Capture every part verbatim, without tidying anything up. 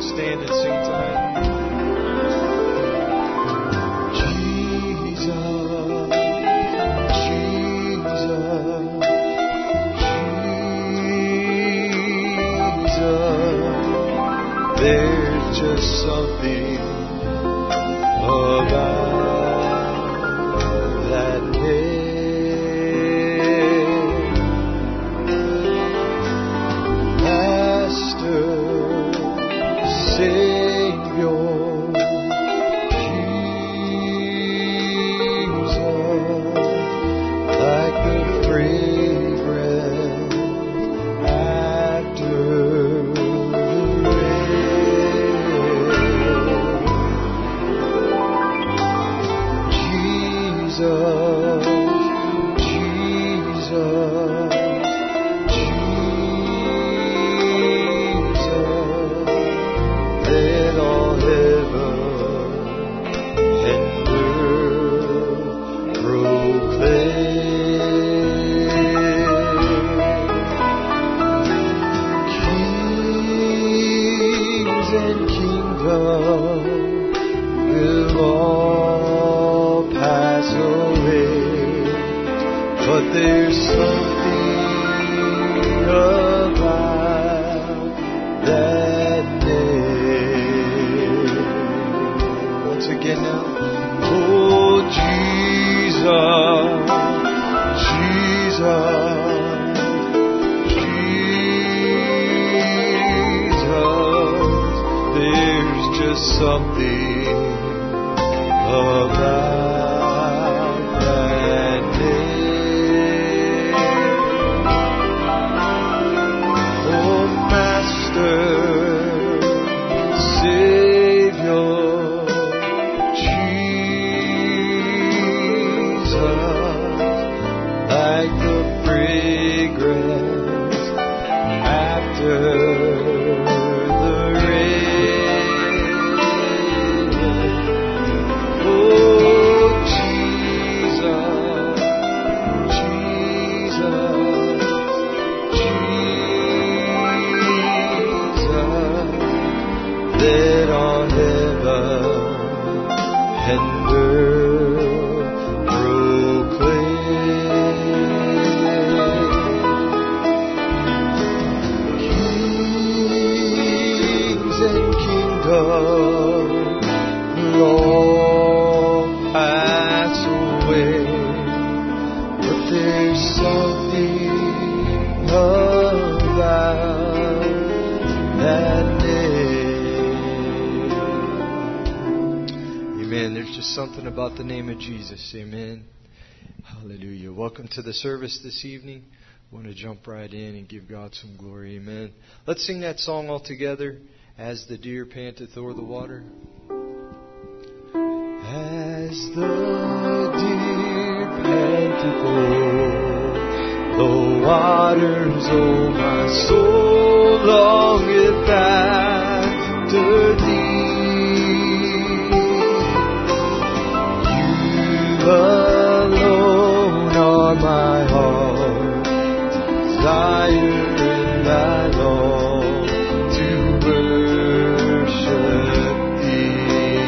stand and sing tonight? There's just something about that name, Master, Savior, Jesus, like the fragrance after. There's something about that name. Once again now. Oh, Jesus, Jesus, Jesus. There's just something about something about the name of Jesus. Amen. Hallelujah. Welcome to the service this evening. I want to jump right in and give God some glory. Amen. Let's sing that song all together. As the deer panteth o'er the water. As the deer panteth o'er the waters, O my soul longeth after thee. Alone are my heart desire, and I long to worship thee.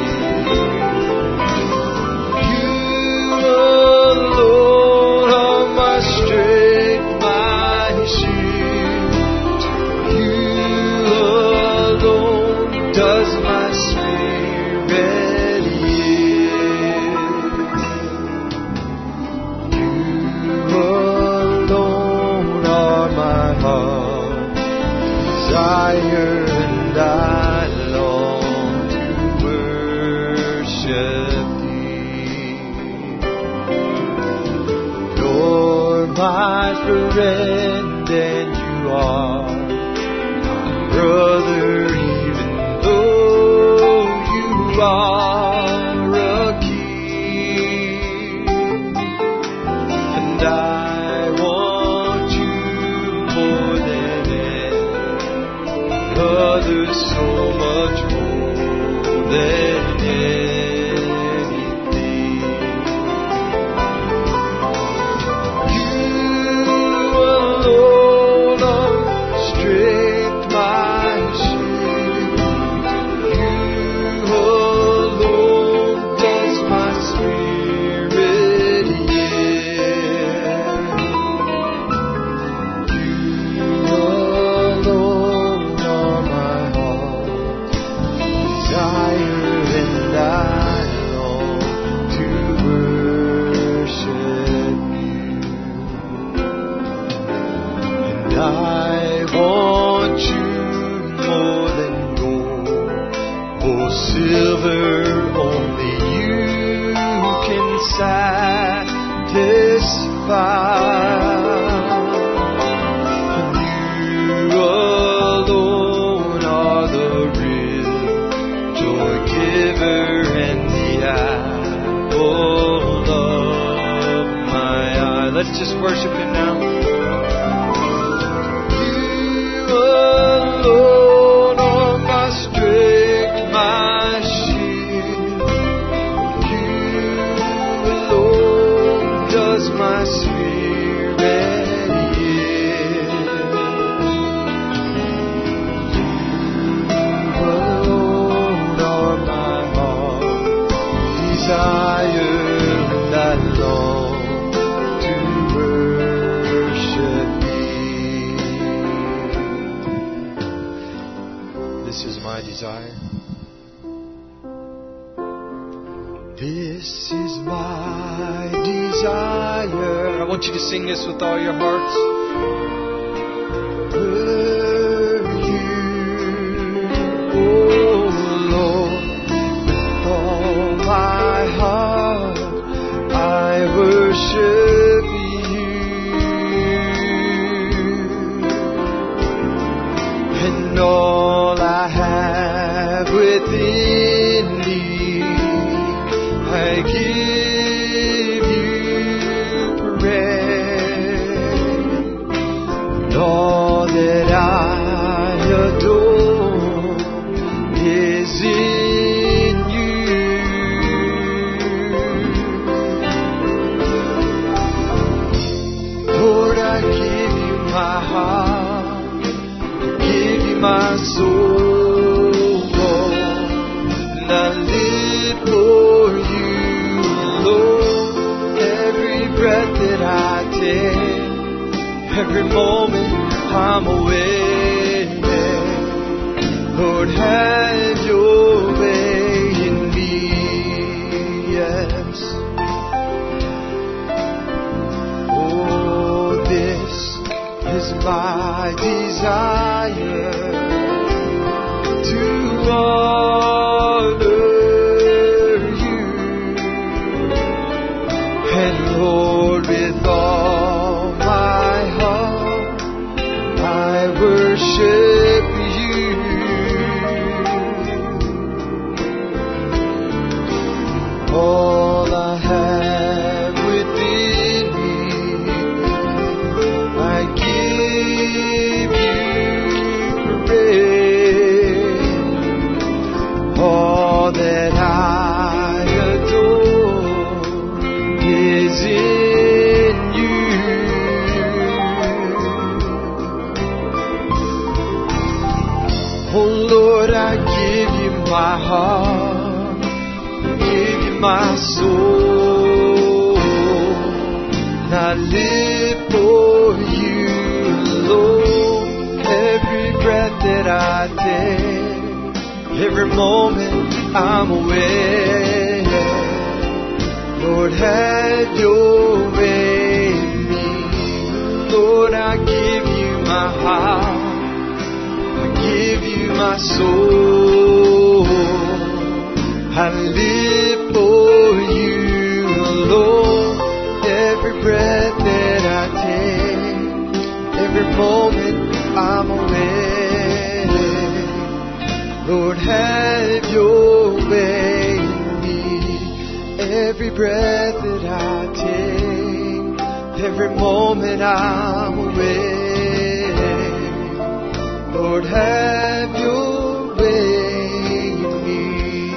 You alone are my strength, my shield. You alone does my spirit yield. Desire, and I long to worship thee. You're my friend, and you are my brother, even though you are a king. And I want you more than others, so much more than anything. You alone are strength, my shield. silver, only you can satisfy. You alone are the real joy giver and the apple of my eye. Let's just worship Him now. This is my desire. I want you to sing this with all your hearts. For you, oh Lord, with all my heart, I worship you. And all I have within me, I give you praise. And all that I adore is in you. Lord, I give you my heart, I give you my soul, Lord, and I live for you. Breath that I take, every moment I'm awake, Lord, have your way in me, yes. Oh, this is my desire to honor you, and Lord, with all my heart, I worship you. All I have within me, I give you praise. All that I adore is in you. Oh Lord, I give you my heart, I give you my soul, and I live for you, Lord. Every breath that I take, every moment I'm awake, Lord, have your way in me. Lord, I give you my heart, I give you my soul, I live for you, Lord. Every breath that I take, every moment I'm awake, Lord, have your way in me. Every breath that I take, every moment I'm awake, Lord, have your way in me.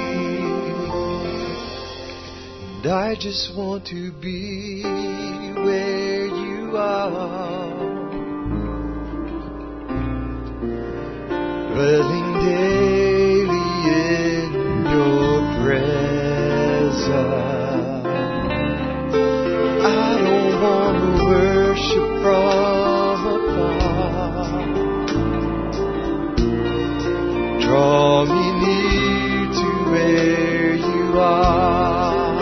And I just want to be where you are, dwelling daily in your presence. I don't want to worship from afar. Draw me near to where you are,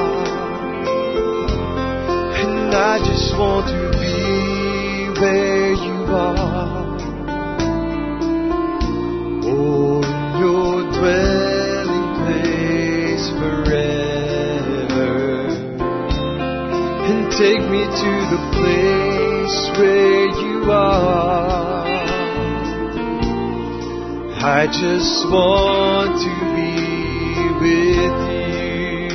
and I just want to be where you are. Oh, in your dwelling place. to the place where you are. I just want to be with you.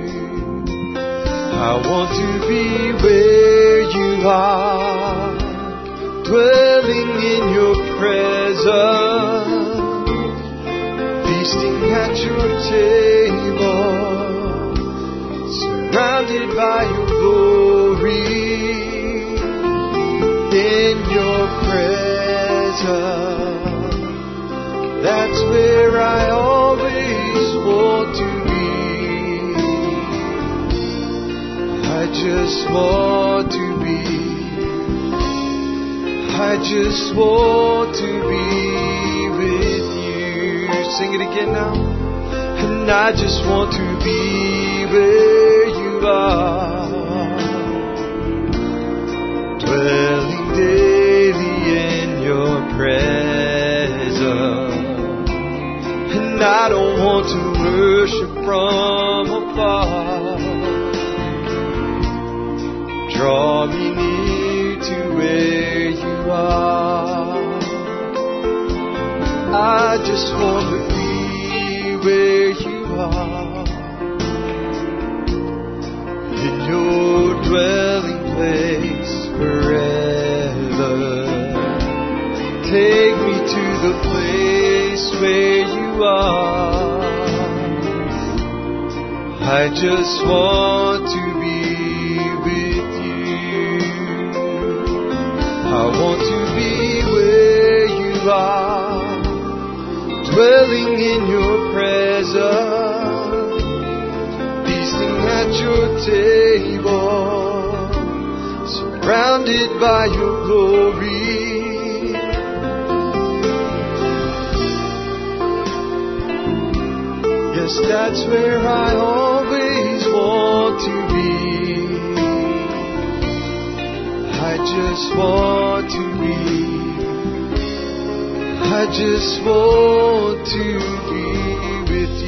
I want to be where you are, dwelling in your presence, feasting at your table, surrounded by your glory, in your presence. That's where I always want to be. I just want to be. I just want to be with you. Sing it again now. And I just want to be where you are, dwelling daily in your presence. And I don't want to worship from afar. Draw me near to where you are. I just want to be where you are, in your dwelling place forever. Take me to the place where you are. I just want to be with you. I want to be where you are, dwelling in your presence, feasting at your table, surrounded by your glory. Yes, that's where I always want to be. I just want to be. I just want to be with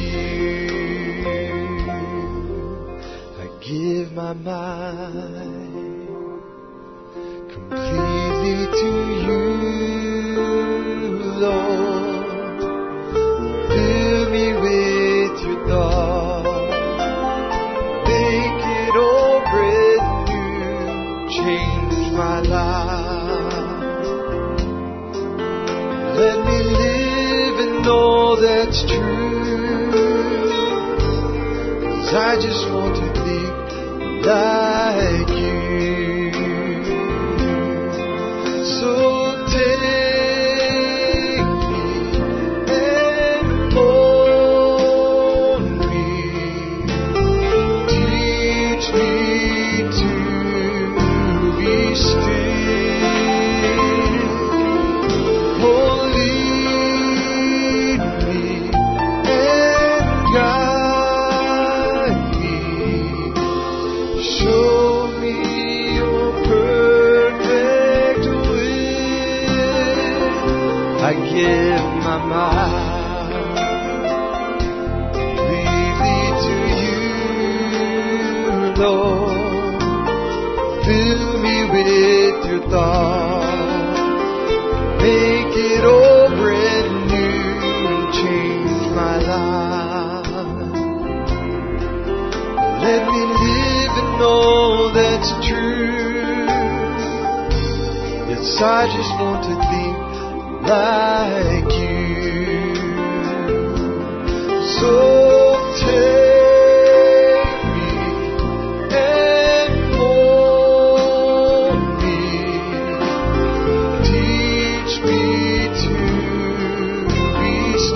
you. I give my mind completely to you, Lord. Fill me with your thought. Make it all brand new. Change my life. Let me live in all that's true, 'cause I just want to be like you. So take me and mold me. Teach me to be still. I give my mind completely to you, Lord. Fill me with your thought. Make it all brand new and change my life. Let me live in all that's true. Yes, I just want to think like you. So take me and mold me. Teach me to be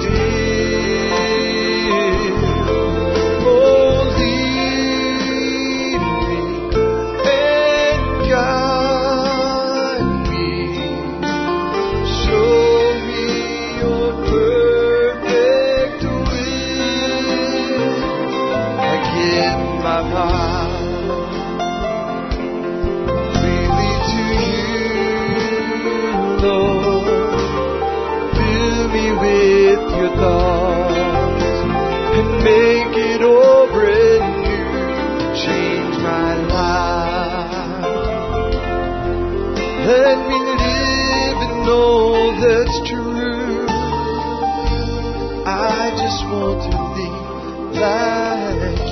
still. Oh, lead me and guide me. Show me your perfect just want to live like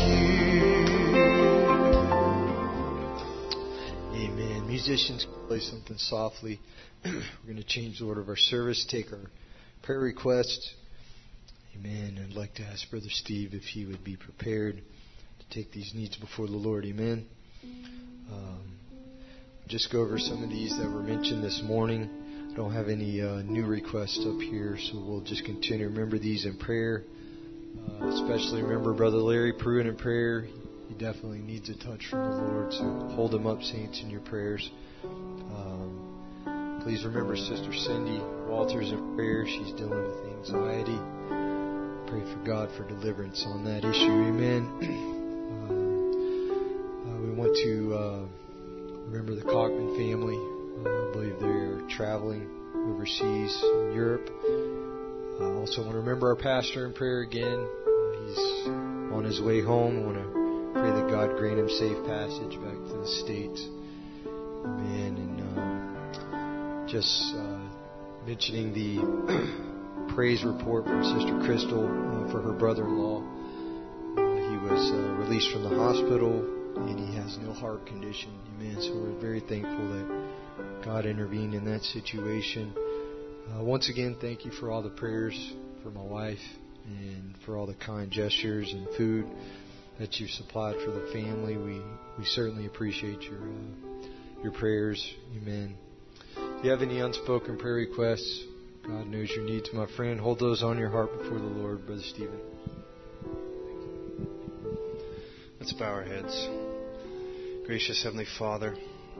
you. Amen. Musicians, play something softly. We're going to change the order of our service, take our prayer requests. Amen. I'd like to ask Brother Steve if he would be prepared to take these needs before the Lord. Amen. Um, just go over some of these that were mentioned this morning. I don't have any uh, new requests up here, so we'll just continue. Remember these in prayer. Uh, especially remember Brother Larry Pruitt in prayer. He definitely needs a touch from the Lord, so hold him up, saints, in your prayers. Um, please remember Sister Cindy Walters in prayer. She's dealing with anxiety. Pray for God for deliverance on that issue. Amen. uh, uh, we want to uh, remember the Cockman family. Uh, I believe they're traveling overseas in Europe. I uh, also want to remember our pastor in prayer again. Uh, he's on his way home. I want to pray that God grant him safe passage back to the States. Amen. And um, just uh, mentioning the praise report from Sister Crystal uh, for her brother-in-law. Uh, he was uh, released from the hospital and he has no heart condition. Amen. So we're very thankful that God intervened in that situation. Uh, once again, thank you for all the prayers for my wife and for all the kind gestures and food that you've supplied for the family. We we certainly appreciate your uh, your prayers. Amen. If you have any unspoken prayer requests, God knows your needs, my friend. Hold those on your heart before the Lord, Brother Stephen. Let's bow our heads. Gracious Heavenly Father,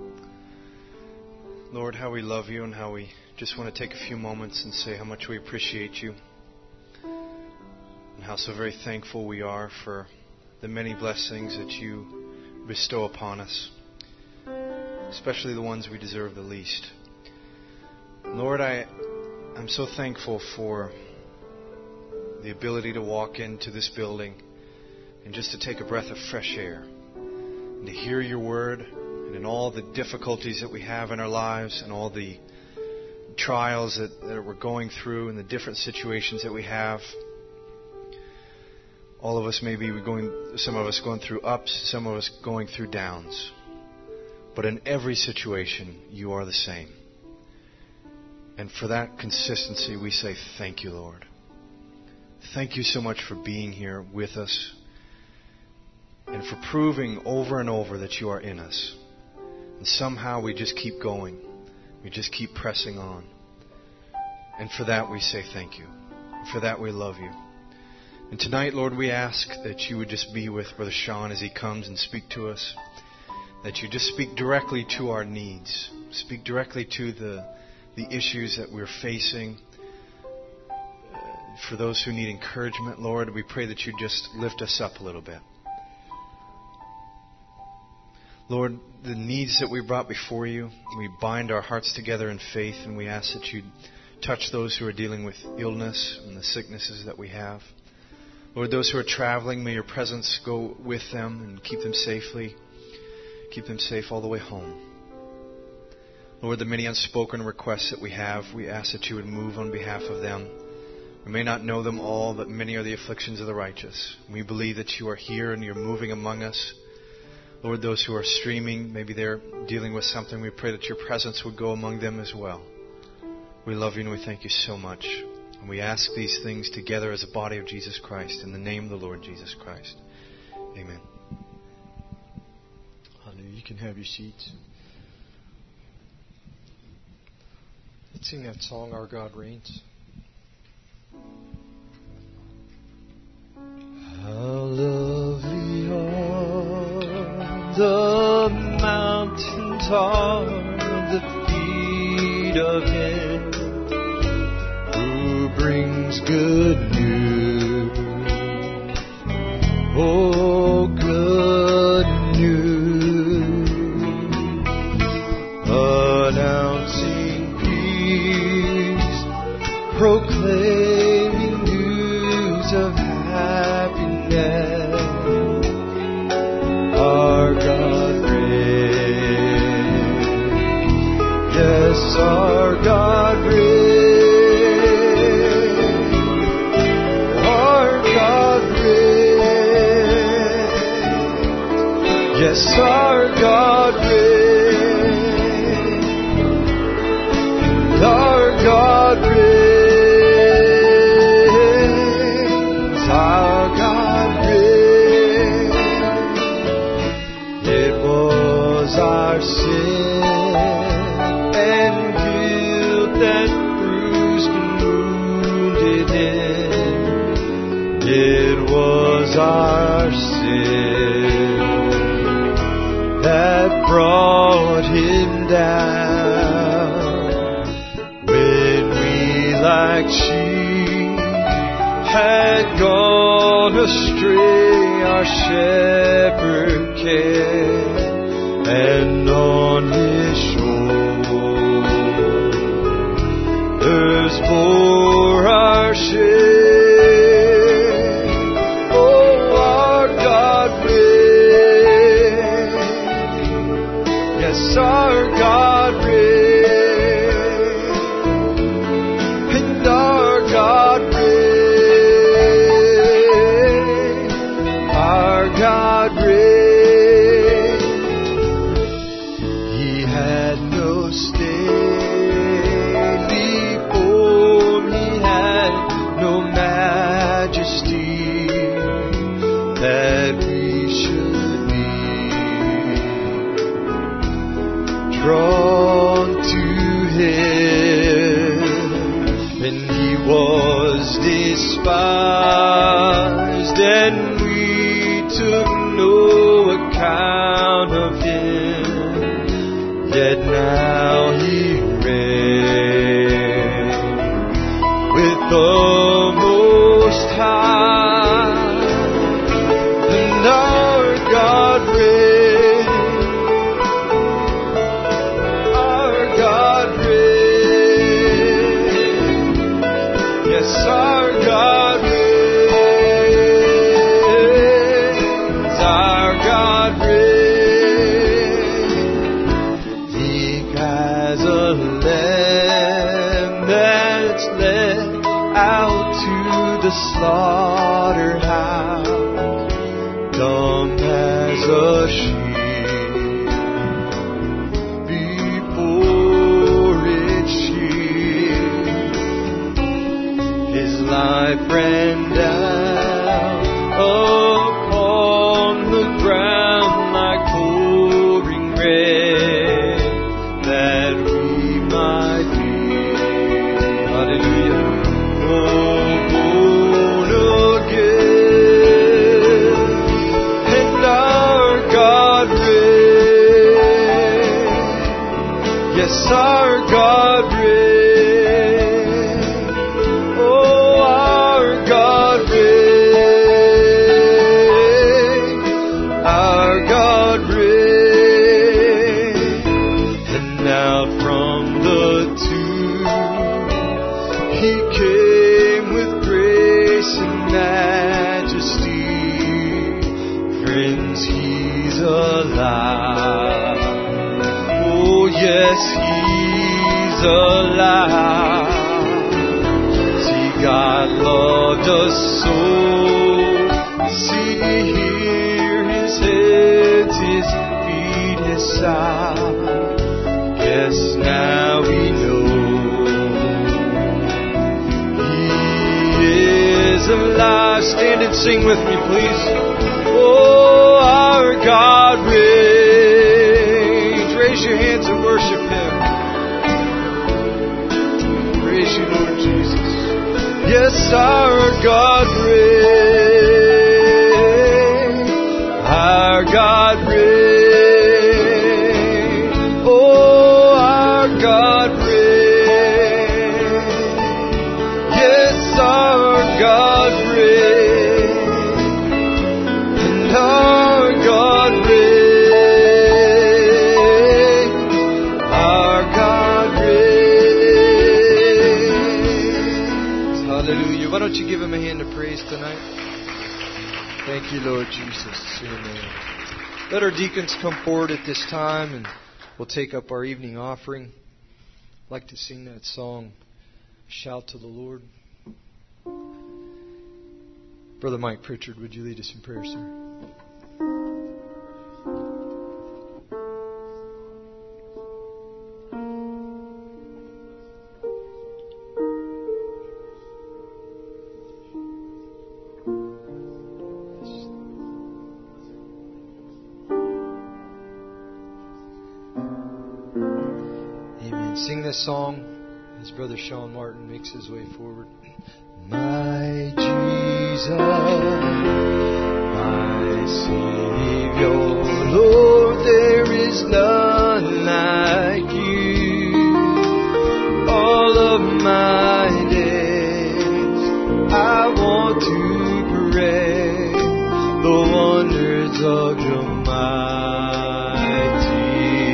Lord, how we love you and how we just want to take a few moments and say how much we appreciate you and how so very thankful we are for the many blessings that you bestow upon us, especially the ones we deserve the least. Lord, I, I'm so thankful for the ability to walk into this building and just to take a breath of fresh air and to hear your word, and in all the difficulties that we have in our lives and all the trials that, that we're going through and the different situations that we have. All of us maybe we're going, some of us going through ups, some of us going through downs. But in every situation, you are the same. And for that consistency, we say thank you, Lord. Thank you so much for being here with us and for proving over and over that you are in us. And somehow we just keep going. We just keep pressing on. And for that we say thank you. And for that we love you. And tonight, Lord, we ask that you would just be with Brother Sean as he comes and speak to us. That you just speak directly to our needs. Speak directly to the, the issues that we're facing. For those who need encouragement, Lord, we pray that you just lift us up a little bit. Lord, the needs that we brought before you, we bind our hearts together in faith and we ask that you touch those who are dealing with illness and the sicknesses that we have. Lord, those who are traveling, may your presence go with them and keep them safely, keep them safe all the way home. Lord, the many unspoken requests that we have, we ask that you would move on behalf of them. We may not know them all, but many are the afflictions of the righteous. We believe that you are here and you're moving among us. Lord, those who are streaming, maybe they're dealing with something. We pray that your presence would go among them as well. We love you and we thank you so much. And we ask these things together as a body of Jesus Christ, in the name of the Lord Jesus Christ. Amen. Hallelujah. You can have your seats. Let's sing that song, Our God Reigns. How lovely are the mountains are the feet of him who brings good news. Oh, good news, announcing peace, proclaiming news of happiness. Our God reigns. Yes, our God reigns. Our Yes, our God reigns. Our God reigns. Our God reigns. It was our sin and guilt that bruised and wounded Him. It was our sin that brought Him down. When we like sheep had gone astray, our shepherd came, and on His shoulders bore our shame. Oh, our God reigns. Yes, our God reigns. And our God reigns. Our God reigns. He had no stately form, He had no majesty that we should be drawn to Him. And He was despised, and we took no account of Him. Yet now He reigns with the Most High. And our God reigns. Our God reigns. Yes, our God reigns. Our God reigns. Meek as a lamb that's led out to the slaughterhouse, dumb as a sheep before its shears. His life ran down upon the ground like pouring rain, that we might be, hallelujah, oh, born again. And our God reigns. Yes, our God reigns. Oh, our God reigns. Our God reigns. And now from the tomb He came with grace and majesty. Friends, He's alive. Oh, yes, He's alive. See, God loved us so. See, hear His hands, His feet, His side. Yes, now we know He is alive. Stand and sing with me, please. Oh, our God reigns. Raise your hands and worship Him. Praise you, Lord Jesus. Yes, our God reigns. Our God reigns. Oh, our God reigns. Yes, our God reigns. And our God reigns. Our God reigns. Hallelujah. Why don't you give Him a hand of praise tonight? Thank you, Lord Jesus. Amen. Let our deacons come forward at this time, and we'll take up our evening offering. I'd like to sing that song, Shout to the Lord. Brother Mike Pritchard, would you lead us in prayer, sir? Sing this song as Brother Sean Martin makes his way forward. My Jesus, my Savior, Lord, there is none like you. All of my days I want to praise the wonders of your mighty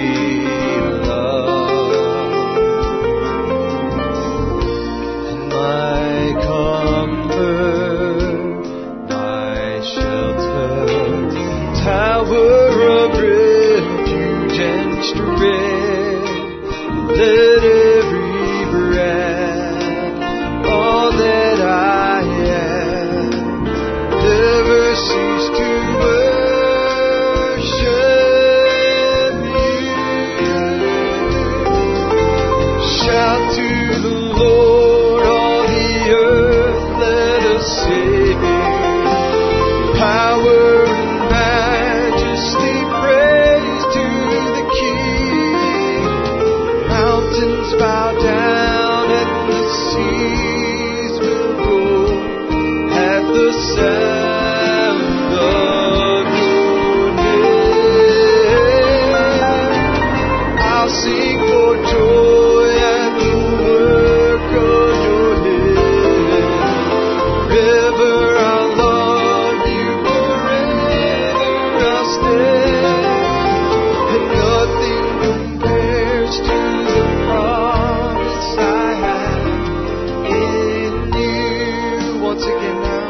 love. And my comfort, my shelter, tower of refuge and strength, let every breath, all that I am, never cease to worship you. Shout to the Lord, all the earth, let us sing. Power and majesty, praise to the King. Mountains bow down and the seas will roar at the sound of your name. I'll sing for joy at the work of your hand. Forever I'll love you, forever I'll stand. And nothing compares to the promise I have in you. Once again now.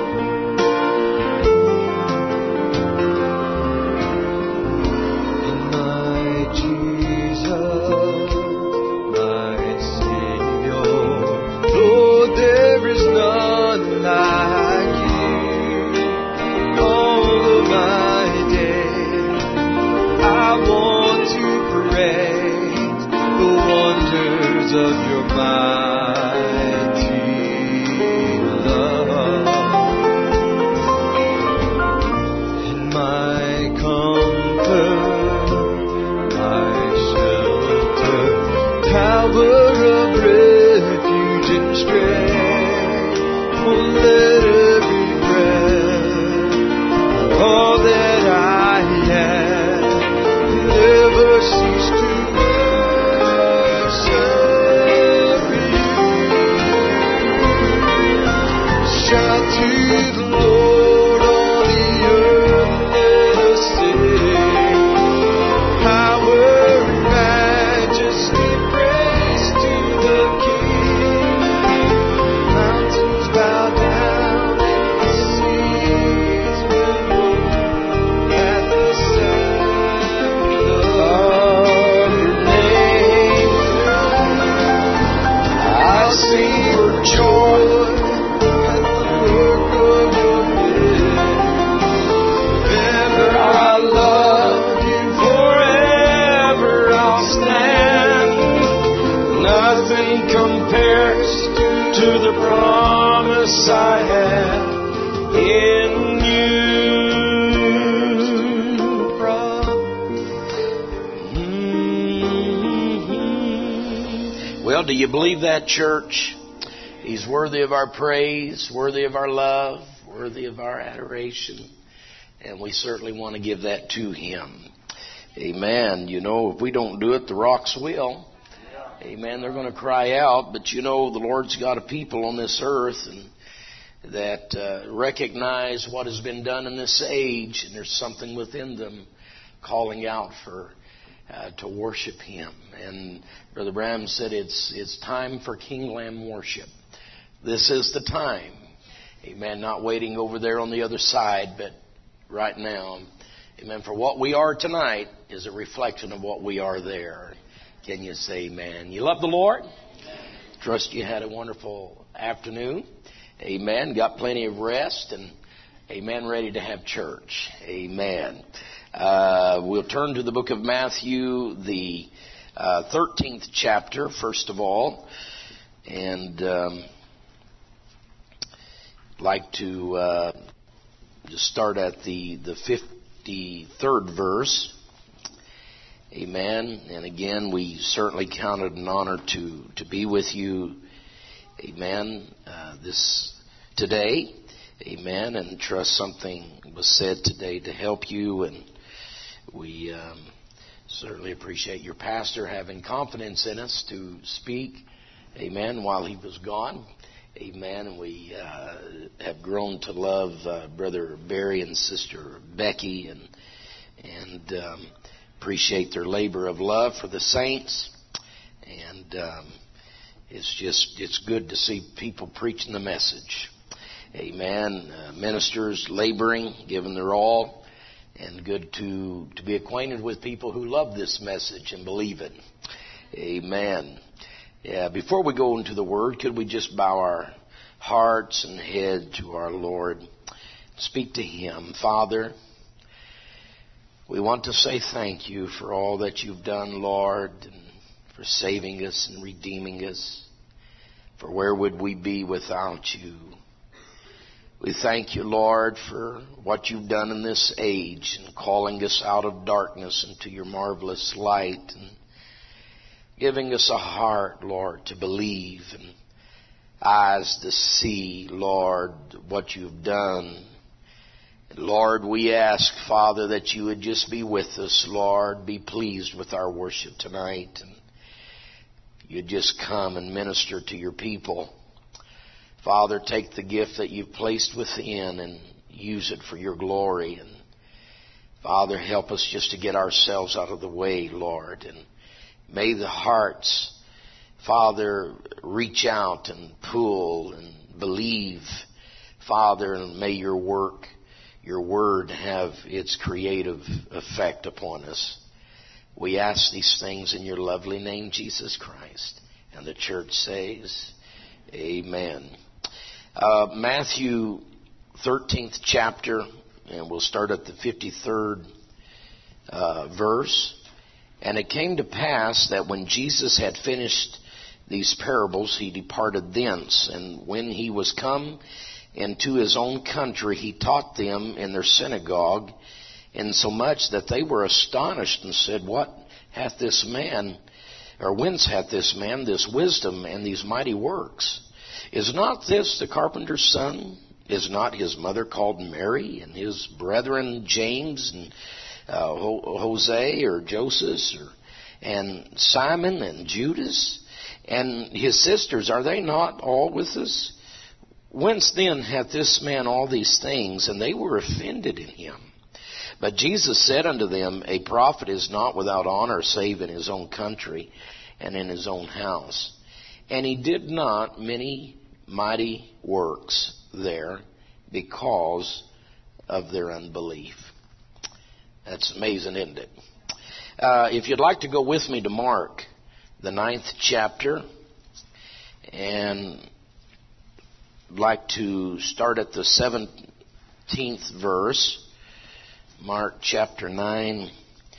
In my Jesus, my Savior, Lord, there is none like you. All of my days I want to praise the wonders of your mighty love. And my comfort, my shelter, tower of refuge and strength, oh, let every breath, all that I am, never cease to worship you. Shout to the Lord, all the earth, let us sing. Power and majesty, praise to the King. Mountains bow down and the seas will roar at the sound of your name. I'll sing for joy at the work of your hand. Forever I'll love you, forever I'll stand. Nothing compares to the promise I have in you. Mhm. Well, do you believe that, church? He's worthy of our praise, worthy of our love, worthy of our adoration. And we certainly want to give that to Him. Amen. You know, if we don't do it, the rocks will. Amen. They're going to cry out. But you know, the Lord's got a people on this earth and that uh, recognize what has been done in this age. And there's something within them calling out for uh, to worship Him. And Brother Branham said it's it's time for King Lamb worship. This is the time. Amen. Not waiting over there on the other side, but right now. Amen. For what we are tonight is a reflection of what we are there. Can you say amen? You love the Lord? Trust you had a wonderful afternoon. Amen. Got plenty of rest and amen. Ready to have church. Amen. Uh, we'll turn to the book of Matthew, the uh, thirteenth chapter, first of all. And um, like to uh, just start at the, the fifty-third verse. Amen. And again, we certainly count it an honor to, to be with you. Amen. Uh, this today. Amen. And trust something was said today to help you. And we um, certainly appreciate your pastor having confidence in us to speak. Amen. While he was gone. Amen. And we uh, have grown to love uh, Brother Barry and Sister Becky, and and um, appreciate their labor of love for the saints. And um, it's just it's good to see people preaching the message. Amen. Uh, ministers laboring, giving their all, and good to to be acquainted with people who love this message and believe it. Amen. Yeah, before we go into the Word, could we just bow our hearts and head to our Lord? Speak to Him. Father, we want to say thank you for all that you've done, Lord, and for saving us and redeeming us. For where would we be without you? We thank you, Lord, for what you've done in this age and calling us out of darkness into your marvelous light, and giving us a heart, Lord, to believe, and eyes to see, Lord, what you've done. And Lord, we ask, Father, that you would just be with us, Lord. Be pleased with our worship tonight, and you'd just come and minister to your people. Father, take the gift that you've placed within and use it for your glory. And Father, help us just to get ourselves out of the way, Lord, and may the hearts, Father, reach out and pull and believe, Father, and may your work, your word have its creative effect upon us. We ask these things in your lovely name, Jesus Christ. And the church says, amen. Uh, Matthew thirteenth chapter, and we'll start at the fifty-third uh, verse. And it came to pass that when Jesus had finished these parables, he departed thence. And when he was come into his own country, he taught them in their synagogue, insomuch that they were astonished and said, What hath this man, or whence hath this man this wisdom and these mighty works? Is not this the carpenter's son? Is not his mother called Mary, and his brethren James and Uh, Jose or Joseph or, and Simon and Judas and his sisters, are they not all with us? Whence then hath this man all these things? And they were offended in him. But Jesus said unto them, A prophet is not without honor save in his own country and in his own house. And he did not many mighty works there because of their unbelief. That's amazing, isn't it? Uh, if you'd like to go with me to Mark, the ninth chapter, and I'd like to start at the seventeenth verse. Mark chapter nine,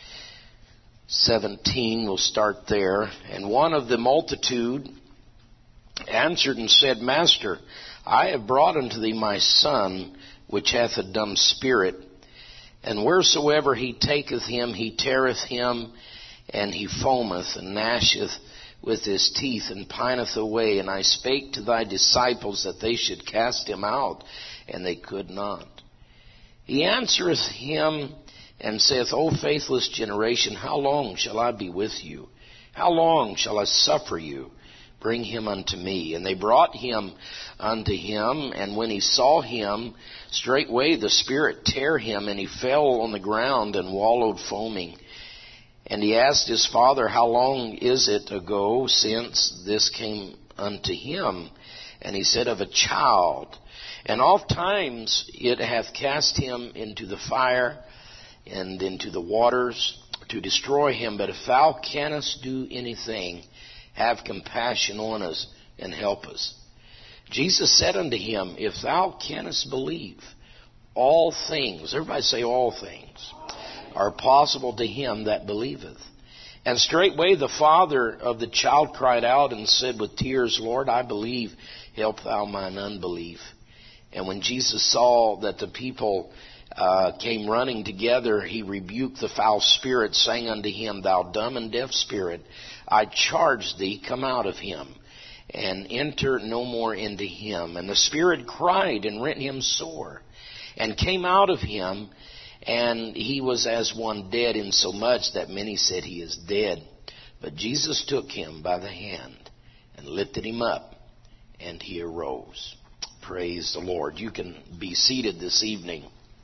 seventeen, we'll start there. And one of the multitude answered and said, Master, I have brought unto thee my son, which hath a dumb spirit. And wheresoever he taketh him, he teareth him, and he foameth, and gnasheth with his teeth, and pineth away. And I spake to thy disciples that they should cast him out, and they could not. He answereth him, and saith, O faithless generation, how long shall I be with you? How long shall I suffer you? Bring him unto me. And they brought him unto him, and when he saw him, straightway the spirit tare him, and he fell on the ground and wallowed foaming. And he asked his father, How long is it ago since this came unto him? And he said, Of a child. And oft times it hath cast him into the fire and into the waters to destroy him. But if thou canst do anything, have compassion on us and help us. Jesus said unto him, If thou canst believe, all things, everybody say all things, are possible to him that believeth. And straightway the father of the child cried out and said with tears, Lord, I believe, help thou mine unbelief. And when Jesus saw that the people uh, came running together, he rebuked the foul spirit, saying unto him, Thou dumb and deaf spirit, I charge thee, come out of him, and enter no more into him. And the spirit cried and rent him sore, and came out of him, and he was as one dead, insomuch that many said, He is dead. But Jesus took him by the hand and lifted him up, and he arose. Praise the Lord. You can be seated this evening.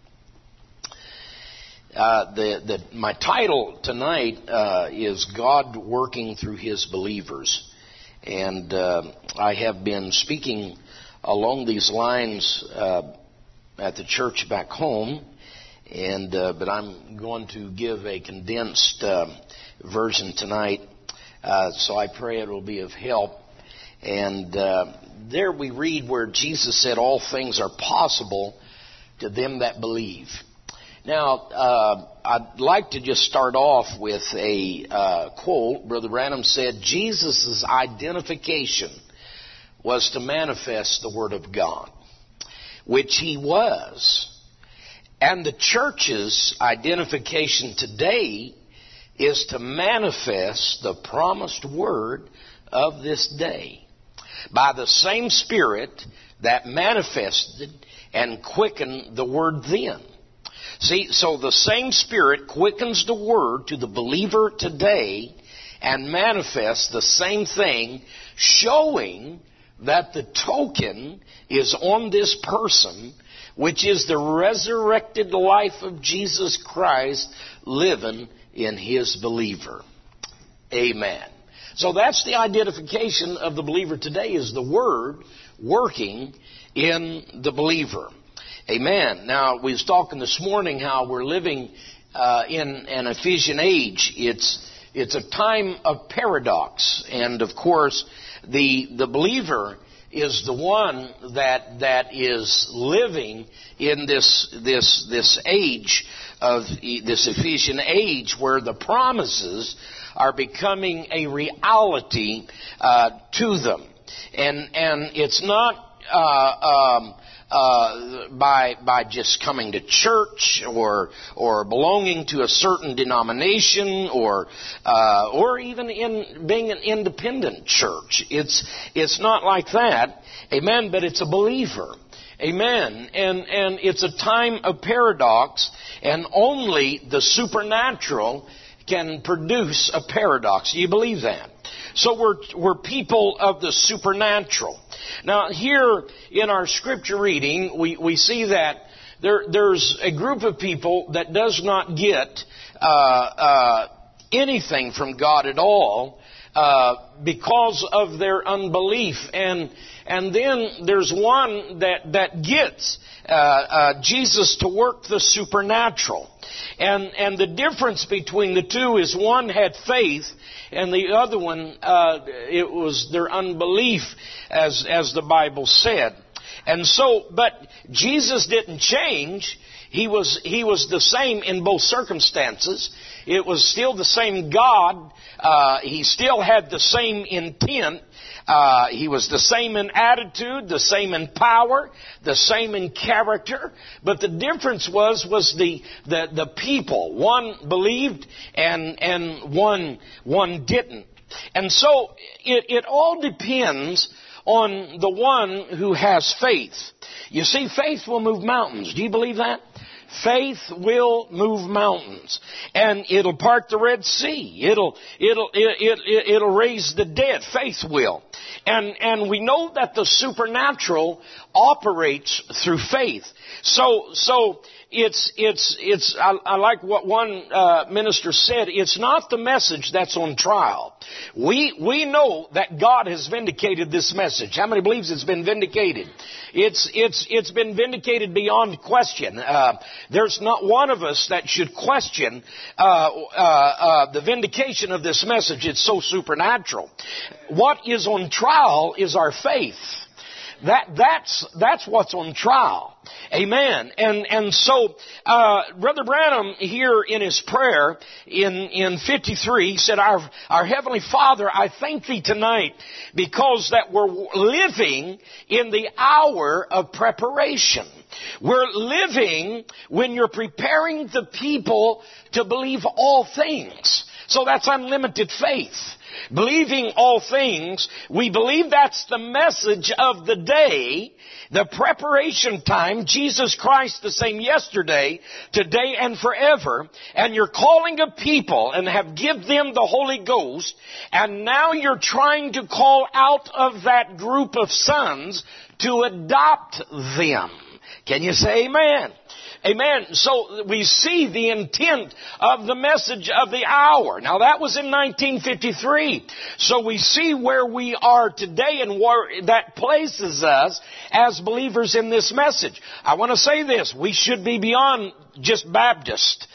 Uh, the, the, my title tonight uh, is God Working Through His Believers. And uh, I have been speaking along these lines uh, at the church back home. And uh, but I'm going to give a condensed uh, version tonight, uh, so I pray it will be of help. And uh, there we read where Jesus said, "All things are possible to them that believe." Now, uh, I'd like to just start off with a uh, quote. Brother Branham said, "Jesus' identification was to manifest the Word of God," which He was. And the church's identification today is to manifest the promised word of this day by the same Spirit that manifested and quickened the word then. See, so the same Spirit quickens the word to the believer today and manifests the same thing, showing that the token is on this person, which is the resurrected life of Jesus Christ living in his believer. Amen. So that's the identification of the believer today, is the Word working in the believer. Amen. Now, we was talking this morning how we're living uh, in an Ephesian age. It's it's a time of paradox, and of course, the the believer is the one that that is living in this this this age of this Ephesian age, where the promises are becoming a reality uh, to them, and and it's not uh, um, uh, by by just coming to church or or belonging to a certain denomination or uh, or even in being an independent church. It's it's not like that, amen. But it's a believer, amen. And and it's a time of paradox, and only the supernatural can produce a paradox. Do you believe that? So we're we're people of the supernatural. Now, here in our scripture reading, we, we see that there there's a group of people that does not get uh, uh, anything from God at all uh, because of their unbelief, and and then there's one that that gets uh, uh, Jesus to work the supernatural. And and the difference between the two is one had faith, and the other one, uh, it was their unbelief, as as the Bible said. And so, but Jesus didn't change. He was he was the same in both circumstances. It was still the same God. Uh, he still had the same intent. Uh, he was the same in attitude, the same in power, the same in character. But the difference was was the the, the people. One believed and and one one didn't. And so it, it all depends on the one who has faith. You see, faith will move mountains. Do you believe that? Faith will move mountains, and it'll part the Red Sea. It'll it'll it, it, it'll raise the dead. Faith will, and and we know that the supernatural operates through faith. So so it's it's it's. I, I like what one uh, minister said. It's not the message that's on trial. We we know that God has vindicated this message. How many believes it's been vindicated? It's it's it's been vindicated beyond question. Uh, there's not one of us that should question uh, uh, uh, the vindication of this message. It's so supernatural. What is on trial is our faith. That that's that's what's on trial. Amen. And and so uh, Brother Branham here in his prayer in in fifty-three, he said, "Our our Heavenly Father, I thank Thee tonight because that we're living in the hour of preparation." We're living when you're preparing the people to believe all things. So that's unlimited faith. Believing all things, we believe that's the message of the day, the preparation time, Jesus Christ the same yesterday, today, and forever. And you're calling a people and have give them the Holy Ghost, and now you're trying to call out of that group of sons to adopt them. Can you say amen? Amen. So we see the intent of the message of the hour. Now that was in nineteen fifty-three. So we see where we are today and where that places us as believers in this message. I want to say this. We should be beyond just Baptist.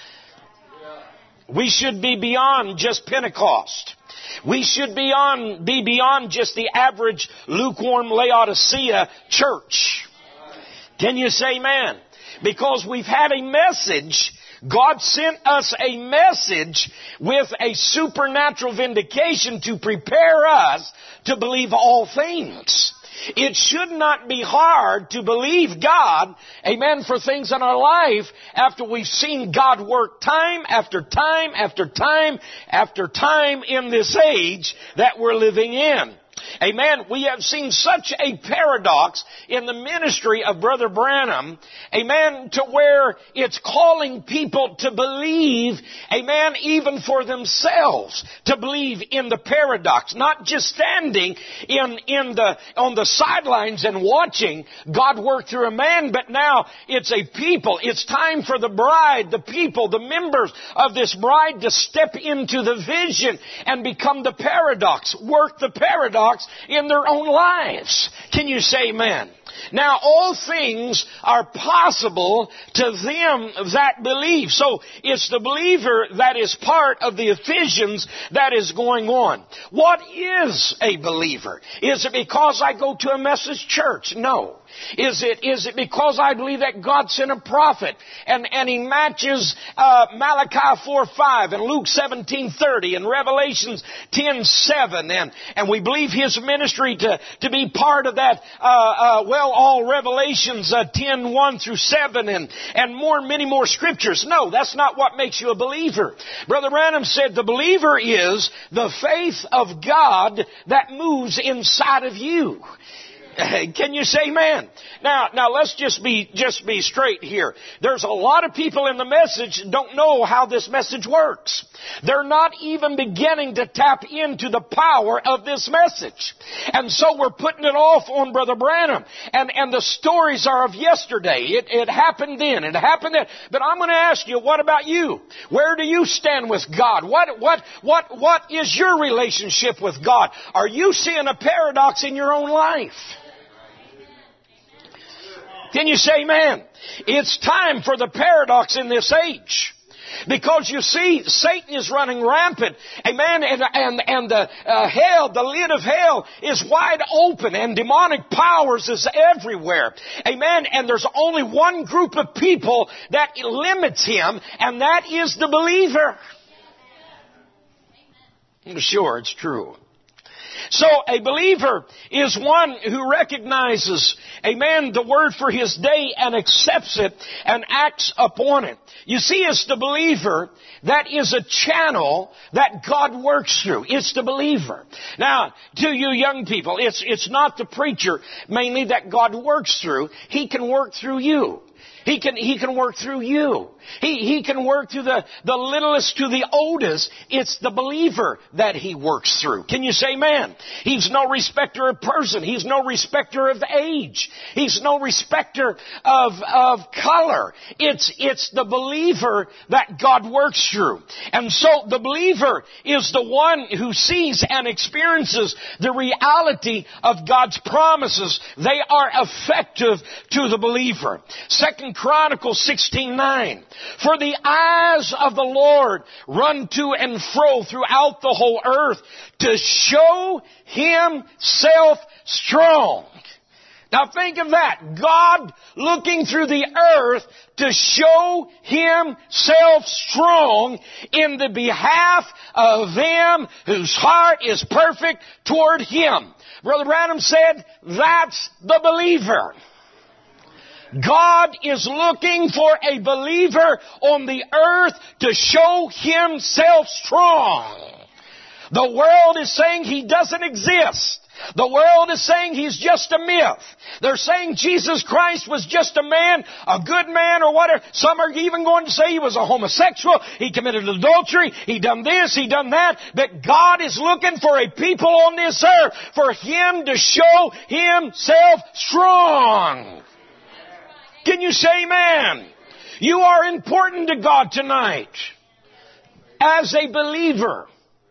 We should be beyond just Pentecost. We should be on, be beyond just the average lukewarm Laodicea church. Can you say amen? Because we've had a message. God sent us a message with a supernatural vindication to prepare us to believe all things. It should not be hard to believe God, amen, for things in our life after we've seen God work time after time after time after time in this age that we're living in. Amen. We have seen such a paradox in the ministry of Brother Branham, amen, to where it's calling people to believe, amen, even for themselves, to believe in the paradox, not just standing in, in the, on the sidelines and watching God work through a man, but now it's a people. It's time for the bride, the people, the members of this bride to step into the vision and become the paradox, work the paradox in their own lives. Can you say amen? Now, all things are possible to them that believe. So, it's the believer that is part of the Ephesians that is going on. What is a believer? Is it because I go to a message church? No. Is it, is it because I believe that God sent a prophet and, and he matches uh, Malachi four five and Luke seventeen thirty and Revelations ten seven and, and we believe his ministry to, to be part of that, uh, uh, well, all Revelations uh, ten one through seven and, and more, many more scriptures. No, that's not what makes you a believer. Brother Branham said the believer is the faith of God that moves inside of you. Can you say amen? Now, now let's just be, just be straight here. There's a lot of people in the message don't know how this message works. They're not even beginning to tap into the power of this message. And so we're putting it off on Brother Branham. And, and the stories are of yesterday. It, it happened then. It happened then. But I'm going to ask you, what about you? Where do you stand with God? What, what, what, what is your relationship with God? Are you seeing a paradox in your own life? Can you say amen? It's time for the paradox in this age. Because you see, Satan is running rampant. Amen. And, and, and the uh, hell, the lid of hell is wide open and demonic powers is everywhere. Amen. And there's only one group of people that limits him, and that is the believer. Sure, it's true. So a believer is one who recognizes, amen, the word for his day and accepts it and acts upon it. You see, it's the believer that is a channel that God works through. It's the believer. Now, to you young people, it's, it's not the preacher mainly that God works through. He can work through you. He can, he can work through you. He, he can work through the, the littlest to the oldest. It's the believer that he works through. Can you say amen? He's no respecter of person. He's no respecter of age. He's no respecter of, of color. It's, it's the believer that God works through. And so the believer is the one who sees and experiences the reality of God's promises. They are effective to the believer. Second Chronicles sixteen nine. For the eyes of the Lord run to and fro throughout the whole earth to show himself strong. Now think of that. God looking through the earth to show himself strong in the behalf of them whose heart is perfect toward him. Brother Branham said, that's the believer. God is looking for a believer on the earth to show Himself strong. The world is saying He doesn't exist. The world is saying He's just a myth. They're saying Jesus Christ was just a man, a good man or whatever. Some are even going to say He was a homosexual. He committed adultery. He done this. He done that. But God is looking for a people on this earth for Him to show Himself strong. Can you say amen? You are important to God tonight as a believer.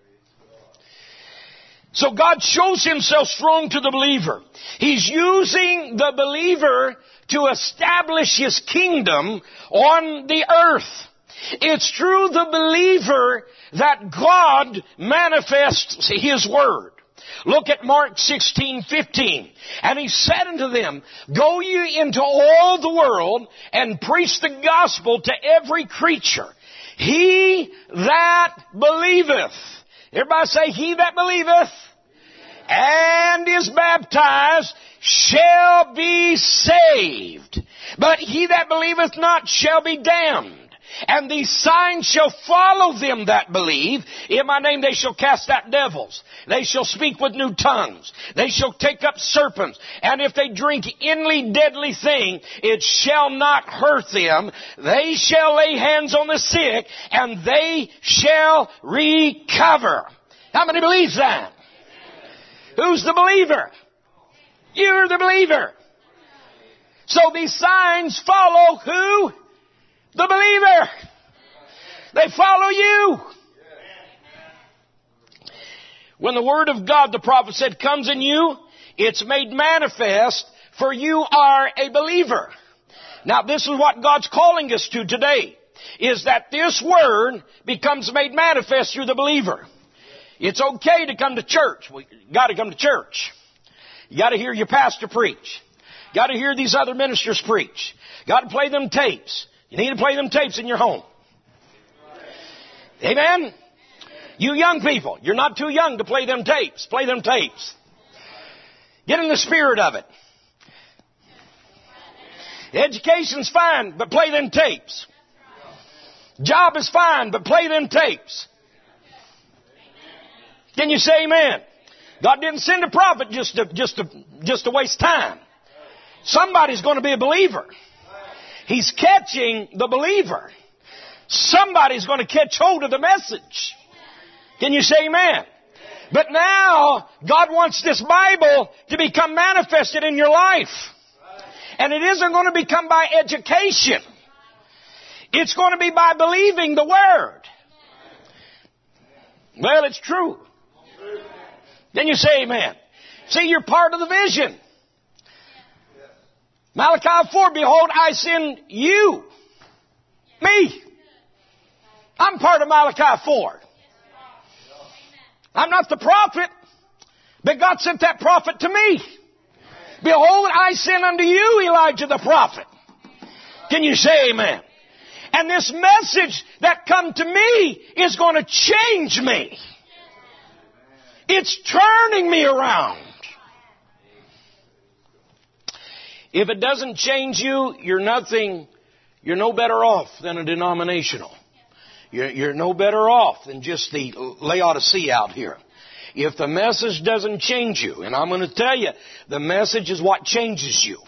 So God shows Himself strong to the believer. He's using the believer to establish His kingdom on the earth. It's through the believer that God manifests His word. Look at Mark sixteen fifteen. And He said unto them, Go ye into all the world and preach the gospel to every creature. He that believeth. Everybody say, He that believeth and is baptized shall be saved. But he that believeth not shall be damned. And these signs shall follow them that believe. In my name they shall cast out devils. They shall speak with new tongues. They shall take up serpents. And if they drink any deadly thing, it shall not hurt them. They shall lay hands on the sick, and they shall recover. How many believes that? Who's the believer? You're the believer. So these signs follow who? The believer. They follow you. When the Word of God, the prophet said, comes in you, it's made manifest, for you are a believer. Now this is what God's calling us to today, is that this Word becomes made manifest through the believer. It's okay to come to church. We got to come to church. You got to hear your pastor preach. Got to hear these other ministers preach. Got to play them tapes. You need to play them tapes in your home. Amen? You young people, you're not too young to play them tapes. Play them tapes. Get in the spirit of it. Education's fine, but play them tapes. Job is fine, but play them tapes. Can you say amen? God didn't send a prophet just to, just to, just to waste time. Somebody's going to be a believer. He's catching the believer. Somebody's going to catch hold of the message. Can you say amen? But now, God wants this Bible to become manifested in your life. And it isn't going to become by education. It's going to be by believing the Word. Well, it's true. Then you say amen. See, you're part of the vision. Malachi four, behold, I send you. Me. I'm part of Malachi four. I'm not the prophet, but God sent that prophet to me. Behold, I send unto you Elijah the prophet. Can you say amen? And this message that come to me is going to change me. It's turning me around. If it doesn't change you, you're nothing, you're no better off than a denominational. You're, you're no better off than just the Laodicea out here. If the message doesn't change you, and I'm going to tell you, the message is what changes you.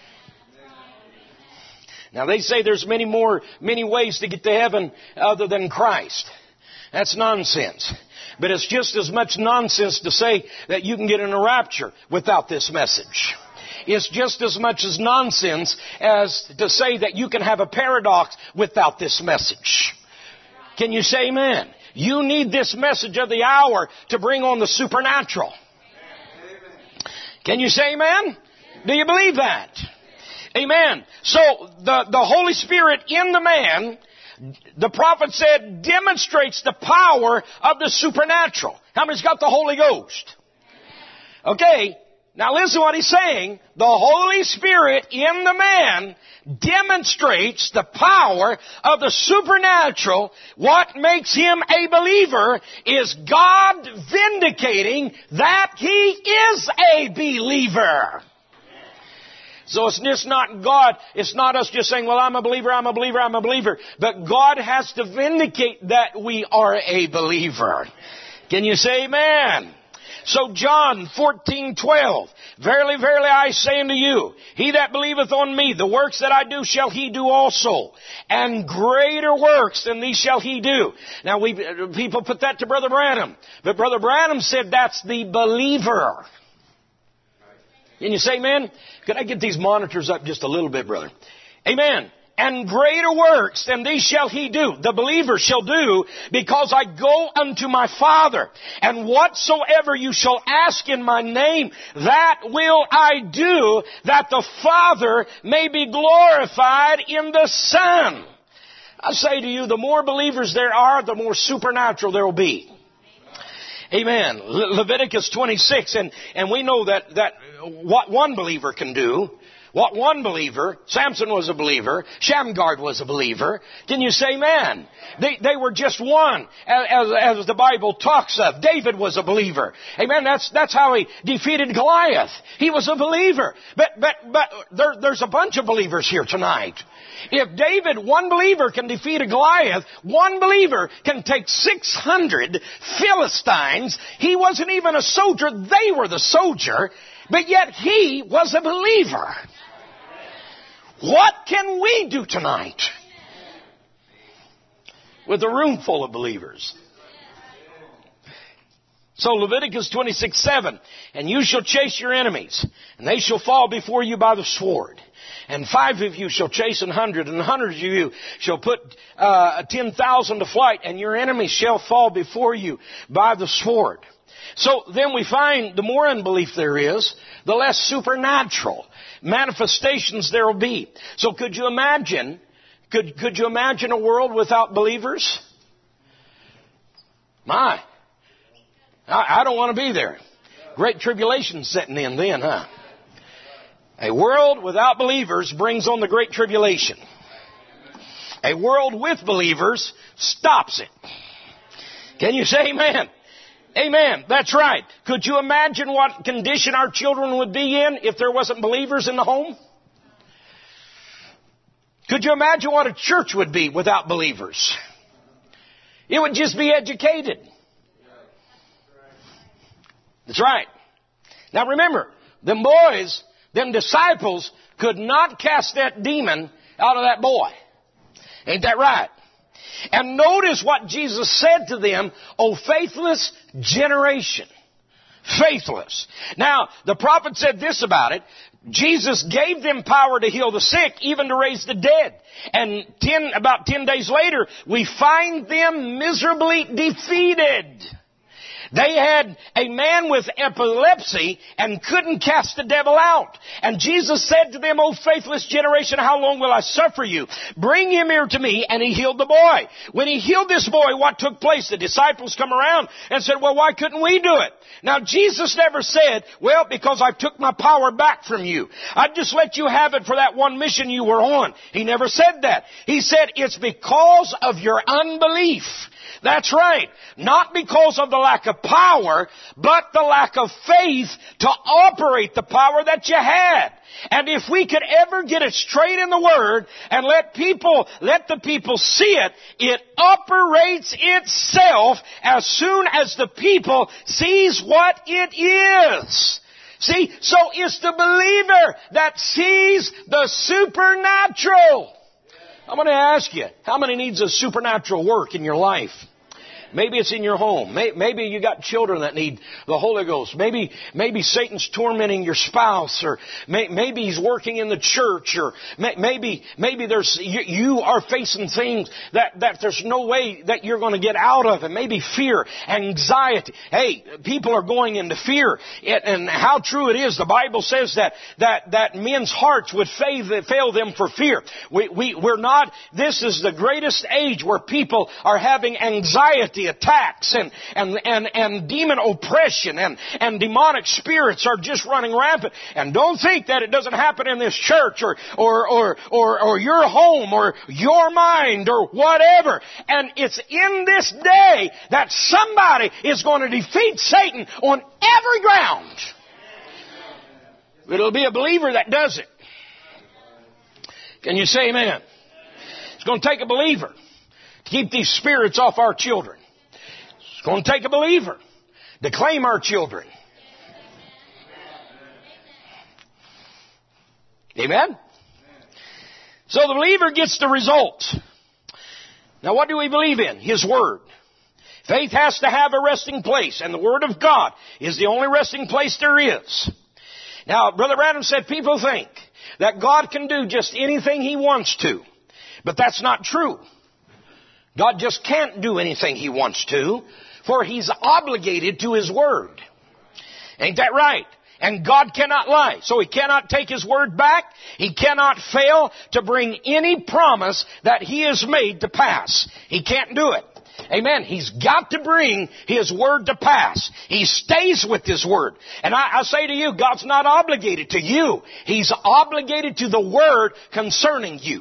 Now they say there's many more, many ways to get to heaven other than Christ. That's nonsense. But it's just as much nonsense to say that you can get in a rapture without this message. It's just as much as nonsense as to say that you can have a paradox without this message. Can you say amen? You need this message of the hour to bring on the supernatural. Can you say amen? Do you believe that? Amen. So the, the Holy Spirit in the man, the prophet said, demonstrates the power of the supernatural. How many's got the Holy Ghost? Okay. Now listen to what he's saying. The Holy Spirit in the man demonstrates the power of the supernatural. What makes him a believer is God vindicating that he is a believer. So it's just not God. It's not us just saying, well, I'm a believer, I'm a believer, I'm a believer. But God has to vindicate that we are a believer. Can you say amen? So John fourteen twelve, verily, verily, I say unto you, he that believeth on me, the works that I do shall he do also, and greater works than these shall he do. Now, we people put that to Brother Branham, but Brother Branham said that's the believer. Can you say amen? Could I get these monitors up just a little bit, brother? Amen. And greater works than these shall he do. The believer shall do, because I go unto my Father. And whatsoever you shall ask in my name, that will I do, that the Father may be glorified in the Son. I say to you, the more believers there are, the more supernatural there will be. Amen. Le- Leviticus twenty-six, and, and we know that, that what one believer can do, what one believer, Samson was a believer, Shamgar was a believer. Can you say amen? They, they were just one, as, as the Bible talks of. David was a believer. Amen. That's, that's how he defeated Goliath. He was a believer. But, but, but there, there's a bunch of believers here tonight. If David, one believer, can defeat a Goliath, one believer can take six hundred Philistines. He wasn't even a soldier. They were the soldier. But yet he was a believer. What can we do tonight with a room full of believers? So Leviticus twenty-six seven, and you shall chase your enemies, and they shall fall before you by the sword. And five of you shall chase an hundred, and a hundred of you shall put uh, ten thousand to flight, and your enemies shall fall before you by the sword. So then we find the more unbelief there is, the less supernatural manifestations there will be. So could you imagine, could, could you imagine a world without believers? My, I, I don't want to be there. Great tribulation setting in then, huh? A world without believers brings on the Great Tribulation. A world with believers stops it. Can you say amen? Amen. That's right. Could you imagine what condition our children would be in if there wasn't believers in the home? Could you imagine what a church would be without believers? It would just be educated. That's right. Now remember, them boys, them disciples could not cast that demon out of that boy. Ain't that right? And notice what Jesus said to them, O faithless generation. Faithless. Now, the prophet said this about it. Jesus gave them power to heal the sick, even to raise the dead. And ten, about ten days later, we find them miserably defeated. They had a man with epilepsy and couldn't cast the devil out. And Jesus said to them, O faithless generation, how long will I suffer you? Bring him here to me. And he healed the boy. When he healed this boy, what took place? The disciples come around and said, well, why couldn't we do it? Now, Jesus never said, well, because I took my power back from you. I just let you have it for that one mission you were on. He never said that. He said, it's because of your unbelief. That's right. Not because of the lack of power, but the lack of faith to operate the power that you had. And if we could ever get it straight in the Word and let people, let the people see it, it operates itself as soon as the people sees what it is. See, so it's the believer that sees the supernatural. I'm going to ask you, how many needs a supernatural work in your life? Maybe it's in your home. Maybe you got children that need the Holy Ghost. Maybe, maybe Satan's tormenting your spouse, or maybe he's working in the church, or maybe, maybe there's, you are facing things that, that there's no way that you're going to get out of, and maybe fear, anxiety. Hey, people are going into fear, and how true it is. The Bible says that, that, that men's hearts would fail them for fear. We, we, we're not, this is the greatest age where people are having anxiety attacks and, and, and, and demon oppression and, and demonic spirits are just running rampant. And don't think that it doesn't happen in this church or, or, or, or, or your home or your mind or whatever. And it's in this day that somebody is going to defeat Satan on every ground. It'll be a believer that does it. Can you say amen? It's going to take a believer to keep these spirits off our children. It's going to take a believer to claim our children. Amen? So the believer gets the results. Now what do we believe in? His Word. Faith has to have a resting place, and the Word of God is the only resting place there is. Now, Brother Branham said people think that God can do just anything He wants to, but that's not true. God just can't do anything He wants to, for He's obligated to His Word. Ain't that right? And God cannot lie. So He cannot take His Word back. He cannot fail to bring any promise that He has made to pass. He can't do it. Amen. He's got to bring His Word to pass. He stays with His Word. And I, I say to you, God's not obligated to you. He's obligated to the Word concerning you.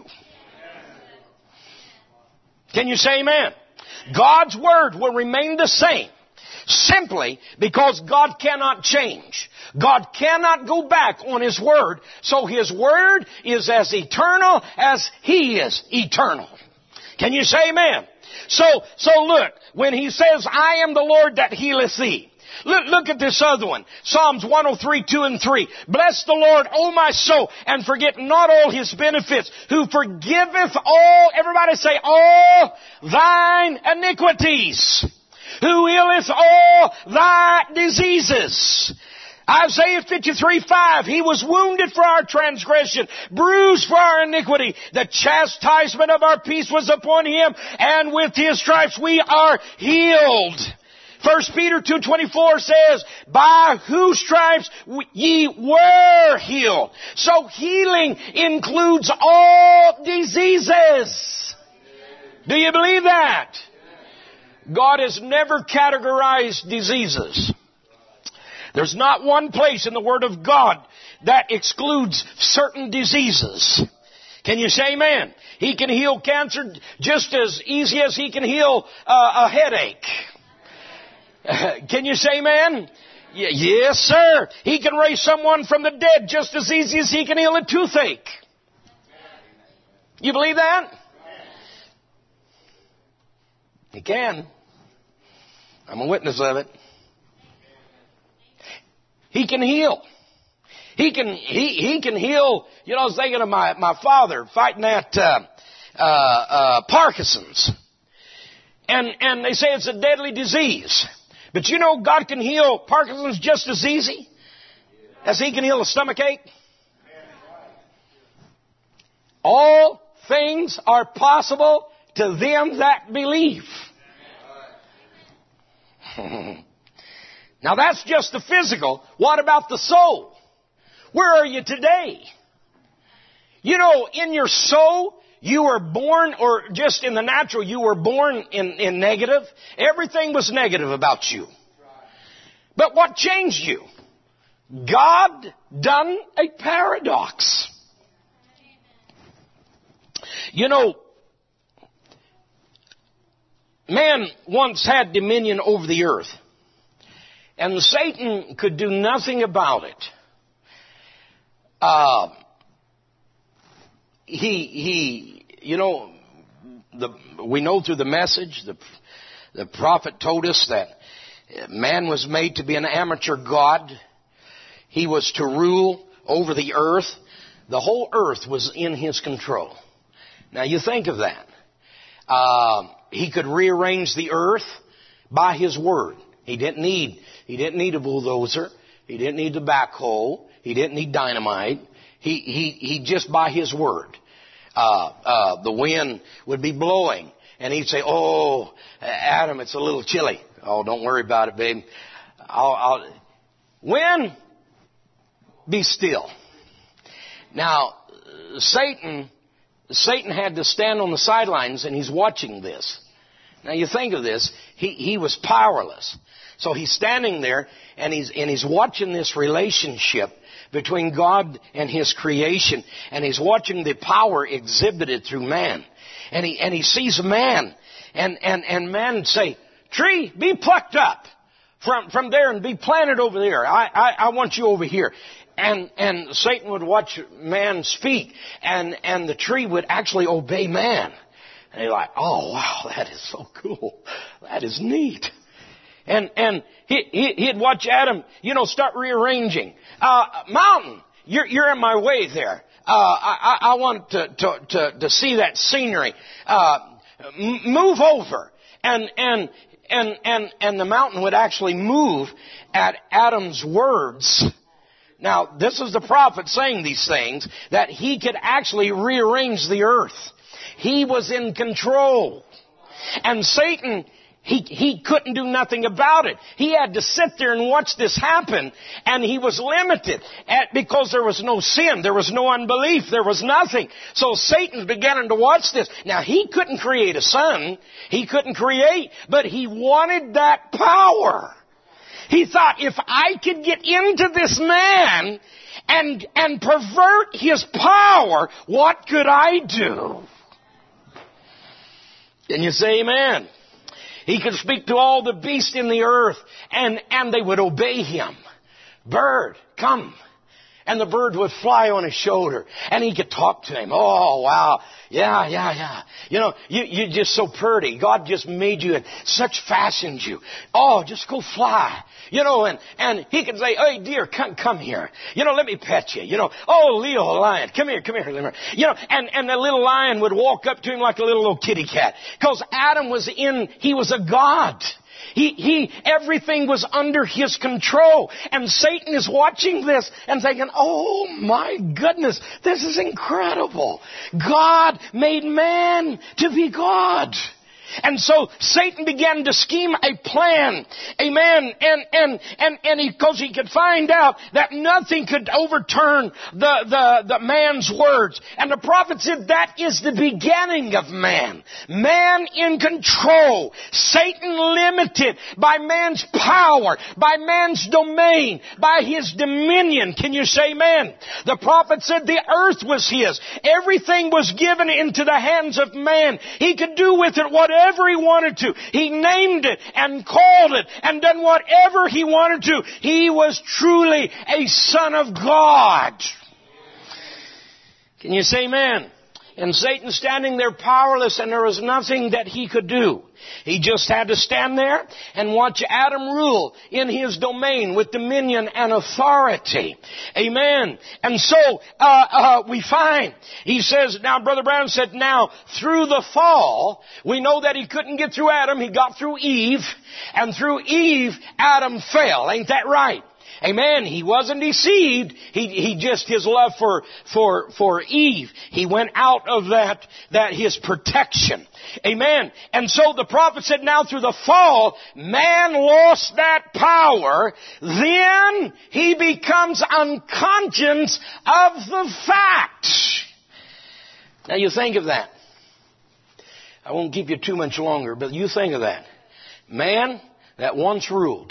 Can you say amen? God's Word will remain the same. Simply because God cannot change. God cannot go back on His Word. So His Word is as eternal as He is eternal. Can you say amen? So, so look, when He says, I am the Lord that healeth thee. Look, look at this other one. Psalms one oh three, two and three. Bless the Lord, O my soul, and forget not all His benefits, who forgiveth all, everybody say, all thine iniquities, who healeth all thy diseases. Isaiah fifty-three, five, He was wounded for our transgression, bruised for our iniquity. The chastisement of our peace was upon Him, and with His stripes we are healed. First Peter two twenty-four says, by whose stripes ye were healed. So healing includes all diseases. Do you believe that? God has never categorized diseases. There's not one place in the Word of God that excludes certain diseases. Can you say amen? He can heal cancer just as easy as He can heal uh, a headache. Uh, can you say amen? Y- yes, sir. He can raise someone from the dead just as easy as He can heal a toothache. You believe that? He can. I'm a witness of it. He can heal. He can, he, he can heal. You know, I was thinking of my, my father fighting that, uh, uh, uh, Parkinson's. And, and they say it's a deadly disease. But you know, God can heal Parkinson's just as easy as He can heal a stomach ache. All things are possible to them that believe. Now that's just the physical. What about the soul? Where are you today? You know, in your soul, you were born, or just in the natural, you were born in, in negative. Everything was negative about you. But what changed you? God done a paradox. You know, man once had dominion over the earth. And Satan could do nothing about it. Uh, he, he, you know, the, we know through the message, the, the prophet told us that man was made to be an amateur god. He was to rule over the earth. The whole earth was in his control. Now you think of that. Uh, he could rearrange the earth by his word. He didn't need, he didn't need a bulldozer. He didn't need the backhoe. He didn't need dynamite. He, he, he just by his word. Uh, uh, the wind would be blowing and he'd say, oh, Adam, it's a little chilly. Oh, don't worry about it, babe. I'll, I'll, wind, be still. Now, Satan, Satan had to stand on the sidelines and he's watching this. Now you think of this, he, he was powerless. So he's standing there and he's, and he's watching this relationship between God and His creation. And he's watching the power exhibited through man. And he, and he sees man. And, and, and man say, tree, be plucked up from, from there and be planted over there. I, I, I want you over here. and, and Satan would watch man speak, and, and the tree would actually obey man. And you're like, oh, wow, that is so cool. That is neat. And, and he, he, he'd watch Adam, you know, start rearranging. Uh, mountain, you're, you're in my way there. Uh, I, I want to, to, to, to see that scenery. Uh, m- move over. And, and, and, and, and the mountain would actually move at Adam's words. Now, this is the prophet saying these things, that he could actually rearrange the earth. He was in control. And Satan, he, he couldn't do nothing about it. He had to sit there and watch this happen, and he was limited at, because there was no sin, there was no unbelief, there was nothing. So Satan's beginning to watch this. Now, he couldn't create a son, he couldn't create, but he wanted that power. He thought, if I could get into this man and, and pervert his power, what could I do? Can you say amen? He could speak to all the beasts in the earth, and, and they would obey him. Bird, come. And the bird would fly on his shoulder, and he could talk to him. Oh, wow. Yeah, yeah, yeah. You know, you, you're just so pretty. God just made you and such fashioned you. Oh, just go fly. You know, and, and he could say, hey, dear, come, come here. You know, let me pet you. You know, oh, Leo, lion, come here, come here. You know, and, and the little lion would walk up to him like a little old kitty cat. Because Adam was in, he was a god. He, he, everything was under his control. And Satan is watching this and thinking, oh my goodness, this is incredible. God made man to be God. And so Satan began to scheme a plan. Amen. And, and, and, and he, cause he could find out that nothing could overturn the, the, the man's words. And the prophet said that is the beginning of man. Man in control. Satan limited by man's power, by man's domain, by his dominion. Can you say amen? The prophet said the earth was his. Everything was given into the hands of man. He could do with it whatever Whatever he wanted to. He named it and called it and done whatever he wanted to. He was truly a son of God. Can you say amen? And Satan standing there powerless, and there was nothing that he could do. He just had to stand there and watch Adam rule in his domain with dominion and authority. Amen. And so uh, uh, we find, he says, now Brother Brown said, now through the fall, we know that he couldn't get through Adam. He got through Eve. And through Eve, Adam fell. Ain't that right? Amen. He wasn't deceived. He, he just, his love for, for, for Eve, he went out of that, that his protection. Amen. And so the prophet said, now through the fall, man lost that power. Then he becomes unconscious of the fact. Now you think of that. I won't keep you too much longer, but you think of that. Man that once ruled.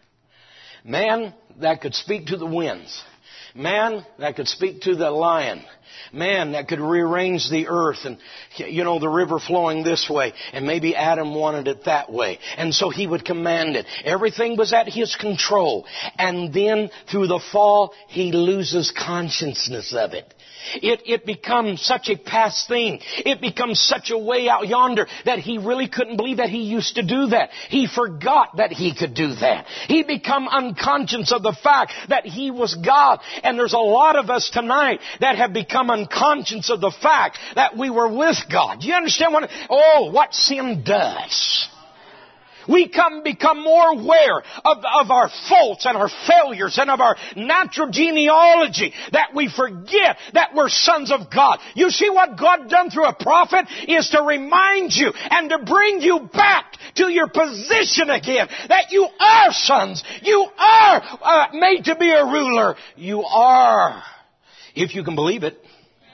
Man that could speak to the winds. Man that could speak to the lion. Man that could rearrange the earth and, you know, the river flowing this way. And maybe Adam wanted it that way. And so he would command it. Everything was at his control. And then through the fall, he loses consciousness of it. It, it becomes such a past thing. It becomes such a way out yonder that he really couldn't believe that he used to do that. He forgot that he could do that. He become unconscious of the fact that he was God. And there's a lot of us tonight that have become unconscious of the fact that we were with God. Do you understand what? Oh, what sin does. We come become more aware of, of our faults and our failures and of our natural genealogy that we forget that we're sons of God. You see what God done through a prophet is to remind you and to bring you back to your position again. That you are sons. You are uh, made to be a ruler. You are. If you can believe it.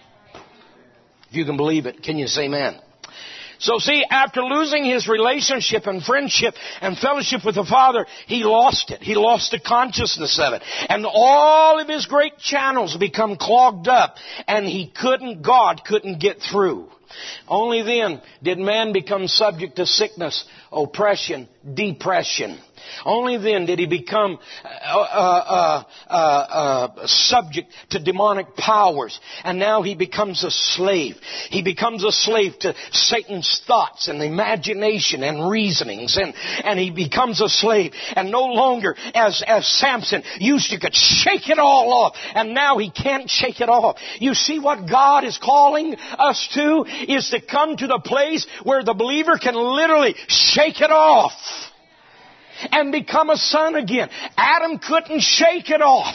If you can believe it, can you say amen? So see, after losing his relationship and friendship and fellowship with the Father, he lost it. He lost the consciousness of it. And all of his great channels become clogged up. And he couldn't, God couldn't get through. Only then did man become subject to sickness, oppression, depression. Only then did he become uh, uh, uh, uh, subject to demonic powers. And now he becomes a slave. He becomes a slave to Satan's thoughts and imagination and reasonings. And, and he becomes a slave. And no longer, as, as Samson used to, could shake it all off. And now he can't shake it off. You see what God is calling us to is to come to the place where the believer can literally shake it off and become a son again. Adam couldn't shake it off.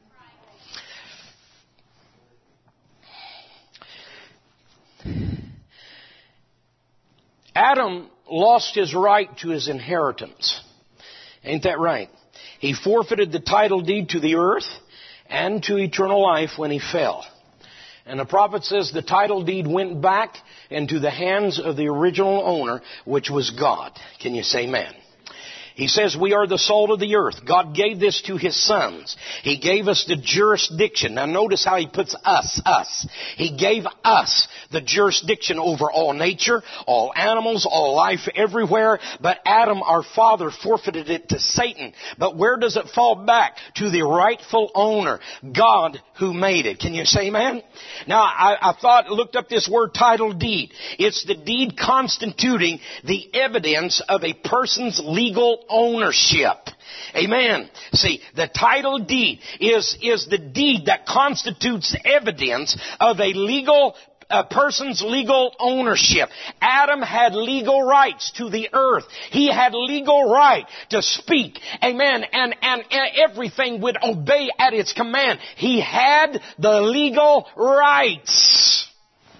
Adam lost his right to his inheritance. Ain't that right? He forfeited the title deed to the earth and to eternal life when he fell. And the prophet says the title deed went back into the hands of the original owner, which was God. Can you say amen? He says we are the salt of the earth. God gave this to His sons. He gave us the jurisdiction. Now notice how He puts us, us. He gave us the jurisdiction over all nature, all animals, all life everywhere. But Adam, our father, forfeited it to Satan. But where does it fall back? To the rightful owner, God who made it. Can you say amen? Now I, I thought, looked up this word title deed. It's the deed constituting the evidence of a person's legal ownership. Amen. See, the title deed is, is the deed that constitutes evidence of a legal a person's legal ownership. Adam had legal rights to the earth. He had legal right to speak. Amen. And, and, and everything would obey at its command. He had the legal rights.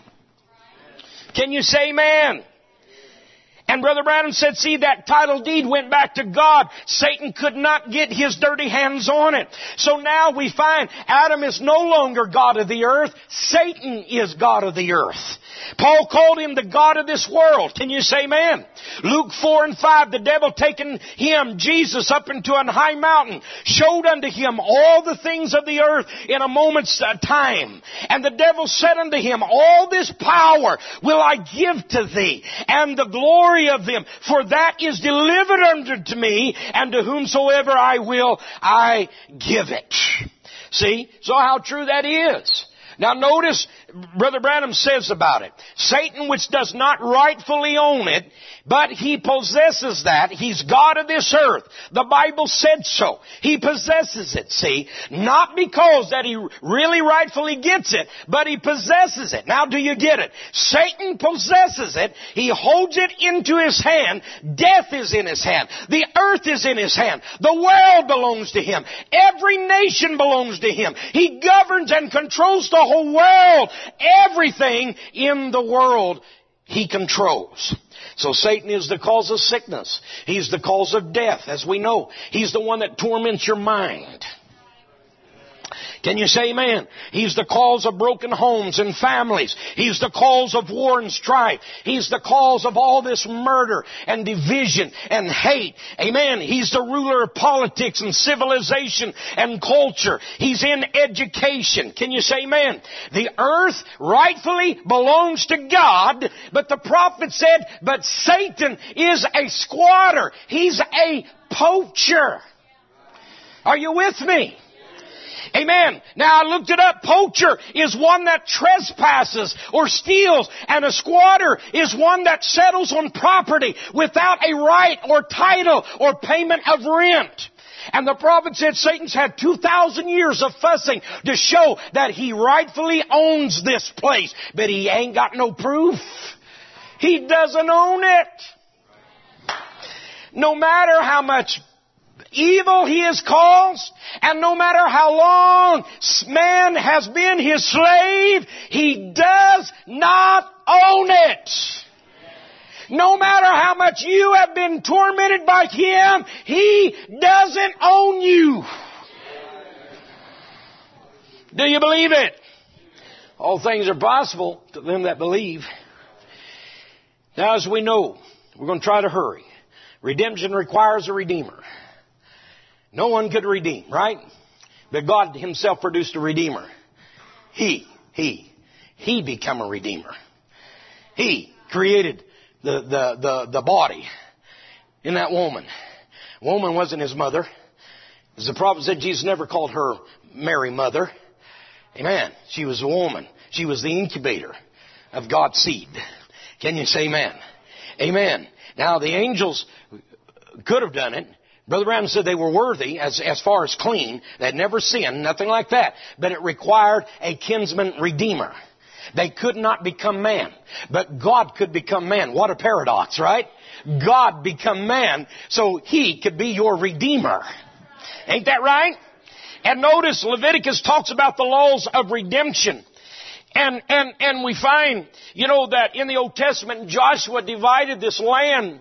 Can you say amen? And Brother Branham said, see, that title deed went back to God. Satan could not get his dirty hands on it. So now we find Adam is no longer God of the earth. Satan is God of the earth. Paul called him the God of this world. Can you say amen? Luke four and five, the devil taking him, Jesus, up into an high mountain, showed unto him all the things of the earth in a moment's time. And the devil said unto him, all this power will I give to thee, and the glory of them, for that is delivered unto me, and to whomsoever I will, I give it. See? So how true that is. Now notice, Brother Branham says about it, Satan, which does not rightfully own it, but he possesses that. He's God of this earth. The Bible said so. He possesses it, see. Not because that he really rightfully gets it, but he possesses it. Now do you get it? Satan possesses it. He holds it into his hand. Death is in his hand. The earth is in his hand. The world belongs to him. Every nation belongs to him. He governs and controls the whole world. Everything in the world he controls. So Satan is the cause of sickness. He's the cause of death, as we know. He's the one that torments your mind. Can you say amen? He's the cause of broken homes and families. He's the cause of war and strife. He's the cause of all this murder and division and hate. Amen. He's the ruler of politics and civilization and culture. He's in education. Can you say amen? The earth rightfully belongs to God, but the prophet said, but Satan is a squatter. He's a poacher. Are you with me? Amen. Now I looked it up. Poacher is one that trespasses or steals, and a squatter is one that settles on property without a right or title or payment of rent. And the prophet said Satan's had two thousand years of fussing to show that he rightfully owns this place, but he ain't got no proof. He doesn't own it. No matter how much evil he has caused, and no matter how long man has been his slave, he does not own it. No matter how much you have been tormented by him, he doesn't own you. Do you believe it? All things are possible to them that believe. Now, as we know, we're going to try to hurry. Redemption requires a redeemer. No one could redeem, right? But God himself produced a redeemer. He, he, he became a redeemer. He created the, the, the, the body in that woman. Woman wasn't his mother. As the prophet said, Jesus never called her Mary mother. Amen. She was a woman. She was the incubator of God's seed. Can you say amen? Amen. Now the angels could have done it. Brother Branham said they were worthy as, as far as clean. They had never sinned, nothing like that. But it required a kinsman redeemer. They could not become man. But God could become man. What a paradox, right? God become man so He could be your redeemer. Ain't that right? And notice Leviticus talks about the laws of redemption. And, and, and we find, you know, that in the Old Testament, Joshua divided this land.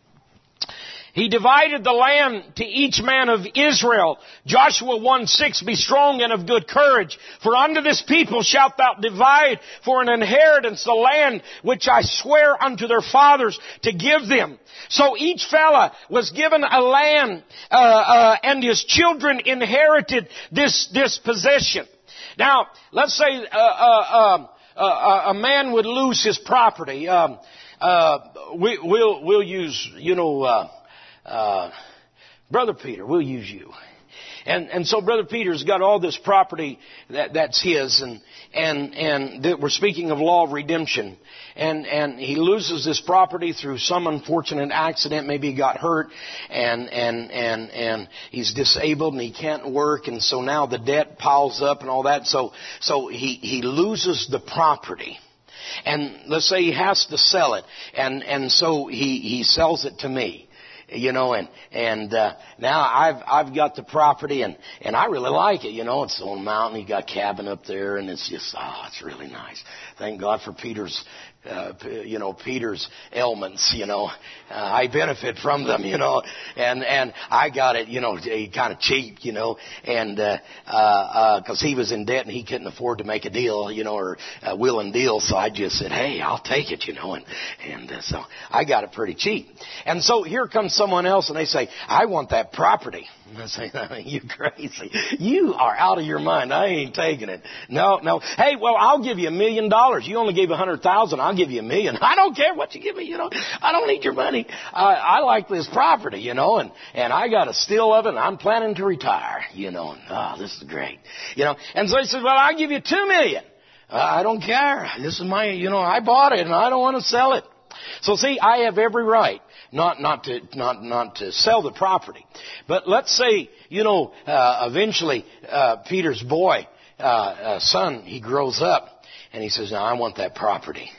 He divided the land to each man of Israel. Joshua one six, be strong and of good courage. For unto this people shalt thou divide for an inheritance the land which I swear unto their fathers to give them. So each fella was given a land, uh, uh, and his children inherited this, this possession. Now, let's say, uh, uh, uh, uh, a man would lose his property. Um, uh, we, we'll, we'll use, you know, uh, Uh, Brother Peter, we'll use you. And, and so Brother Peter's got all this property that, that's his, and, and, and that we're speaking of law of redemption. And, and he loses this property through some unfortunate accident. Maybe he got hurt, and, and, and, and he's disabled and he can't work. And so now the debt piles up and all that. So, so he, he loses the property. And let's say he has to sell it. And, and so he, he sells it to me. You know, and, and, uh, now I've, I've got the property and, and I really like it. You know, it's on a mountain. You got a cabin up there and it's just, oh, it's really nice. Thank God for Peter's, uh, you know, Peter's ailments, you know, uh, I benefit from them, you know, and, and I got it, you know, kind of cheap, you know, and, uh, uh, uh, cause he was in debt and he couldn't afford to make a deal, you know, or a will and deal. So I just said, hey, I'll take it, you know, and, and uh, so I got it pretty cheap. And so here comes someone else and they say, I want that property. And I say, you crazy. You are out of your mind. I ain't taking it. No, no. Hey, well, I'll give you a million dollars. You only gave a hundred thousand. I'll give you a million. I don't care what you give me. You know, I don't need your money. I, I like this property, you know, and, and I got a still of it and I'm planning to retire, you know, and oh, this is great. You know, and so he says, well, I'll give you two million. Uh, I don't care. This is my, you know, I bought it and I don't want to sell it. So see, I have every right not, not to, not, not to sell the property. But let's say, you know, uh, eventually, uh, Peter's boy, uh, uh, son, he grows up and he says, now I want that property.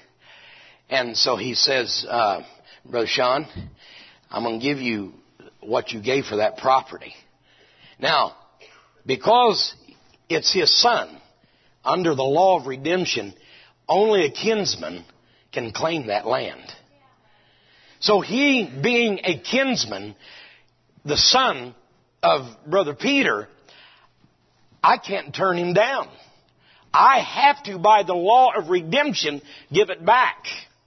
And so he says, uh, Brother Sean, I'm going to give you what you gave for that property. Now, because it's his son, under the law of redemption, only a kinsman can claim that land. So he, being a kinsman, the son of Brother Peter, I can't turn him down. I have to, by the law of redemption, give it back.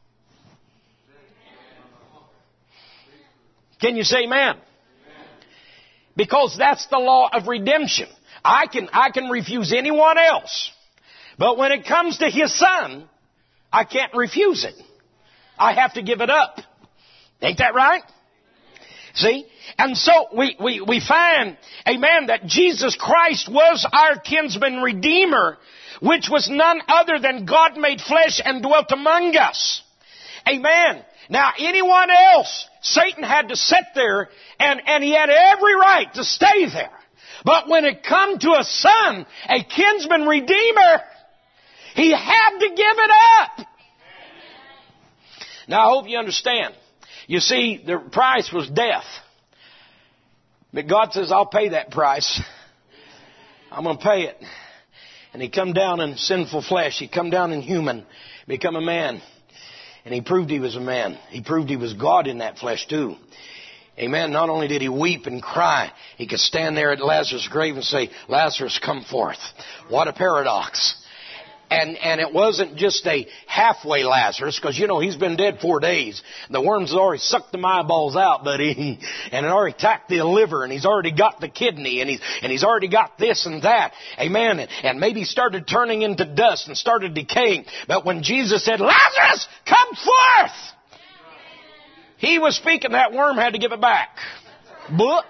Can you say amen? Because that's the law of redemption. I can, I can refuse anyone else. But when it comes to his son, I can't refuse it. I have to give it up. Ain't that right? See? And so we, we, we find, amen, that Jesus Christ was our kinsman redeemer, which was none other than God made flesh and dwelt among us. Amen. Now, anyone else, Satan had to sit there and, and he had every right to stay there. But when it come to a son, a kinsman redeemer, he had to give it up. Now, I hope you understand. You see, the price was death. But God says, I'll pay that price. I'm going to pay it. And He come down in sinful flesh. He come down in human, become a man. And He proved He was a man. He proved He was God in that flesh too. Amen. Not only did He weep and cry, He could stand there at Lazarus' grave and say, Lazarus, come forth. What a paradox. And, and it wasn't just a halfway Lazarus, because, you know, he's been dead four days. The worms have already sucked the eyeballs out, buddy. And it already attacked the liver, and he's already got the kidney, and he's, and he's already got this and that. Amen. And, and maybe started turning into dust and started decaying. But when Jesus said, Lazarus, come forth! He was speaking, that worm had to give it back. But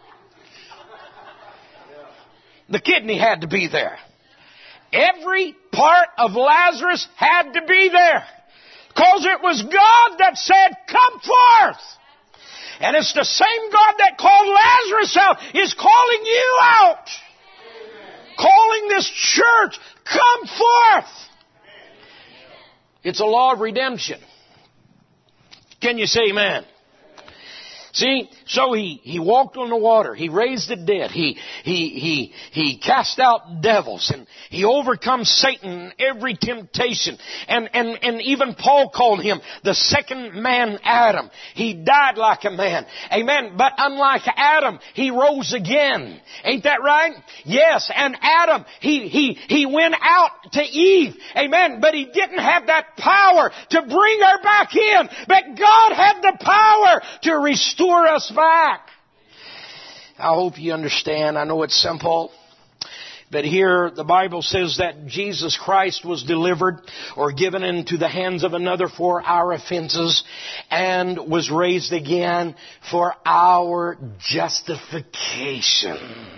the kidney had to be there. Every part of Lazarus had to be there. Because it was God that said, come forth. And it's the same God that called Lazarus out is calling you out. Calling this church, come forth. It's a law of redemption. Can you say amen? See, so he, he walked on the water. He raised the dead. He, he, he, he cast out devils and he overcome Satan in every temptation. And, and, and even Paul called him the second man Adam. He died like a man. Amen. But unlike Adam, he rose again. Ain't that right? Yes. And Adam, he, he, he went out to Eve. Amen. But he didn't have that power to bring her back in. But God had the power to restore us back. I hope you understand. I know it's simple. But here the Bible says that Jesus Christ was delivered or given into the hands of another for our offenses and was raised again for our justification.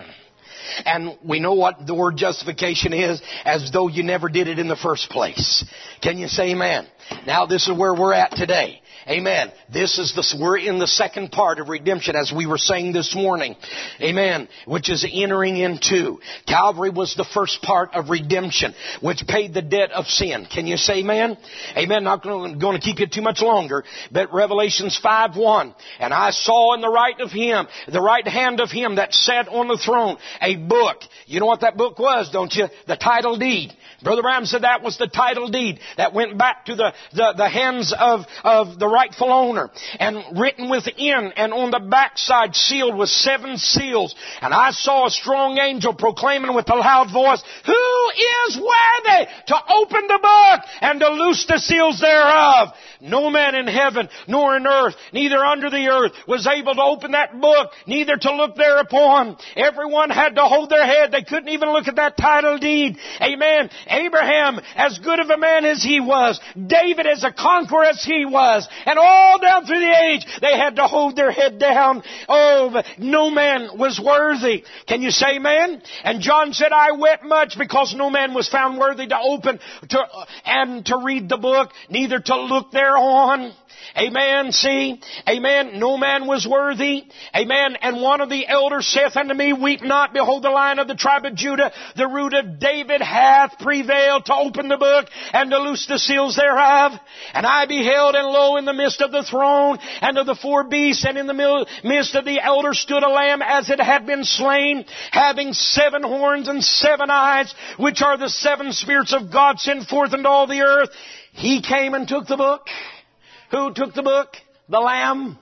And we know what the word justification is, as though you never did it in the first place. Can you say amen? Now this is where we're at today. Amen. This is the, we're in the second part of redemption, as we were saying this morning. Amen. Which is entering into. Calvary was the first part of redemption, which paid the debt of sin. Can you say amen? Amen. Not going to keep you too much longer, but Revelations five one. And I saw in the right of him, the right hand of him that sat on the throne, a book. You know what that book was, don't you? The title deed. Brother Brown said that was the title deed that went back to the, the, the hands of, of the rightful owner, and written within and on the backside sealed with seven seals. And I saw a strong angel proclaiming with a loud voice, who is worthy to open the book and to loose the seals thereof? No man in heaven nor in earth, neither under the earth, was able to open that book, neither to look thereupon. Everyone had to hold their head. They couldn't even look at that title deed. Amen. Abraham, as good of a man as he was, David, as a conqueror as he was, and all down through the age, they had to hold their head down. Oh, but no man was worthy. Can you say amen? And John said, I wept much because no man was found worthy to open to, and to read the book, neither to look thereon. Amen. See? Amen. No man was worthy. Amen. And one of the elders saith unto me, weep not. Behold, the Lion of the tribe of Judah, the root of David, hath prevailed to open the book and to loose the seals thereof. And I beheld, and lo, in the midst of the throne and of the four beasts, and in the midst of the elders stood a lamb as it had been slain, having seven horns and seven eyes, which are the seven spirits of God sent forth into all the earth. He came and took the book. Who took the book? The Lamb.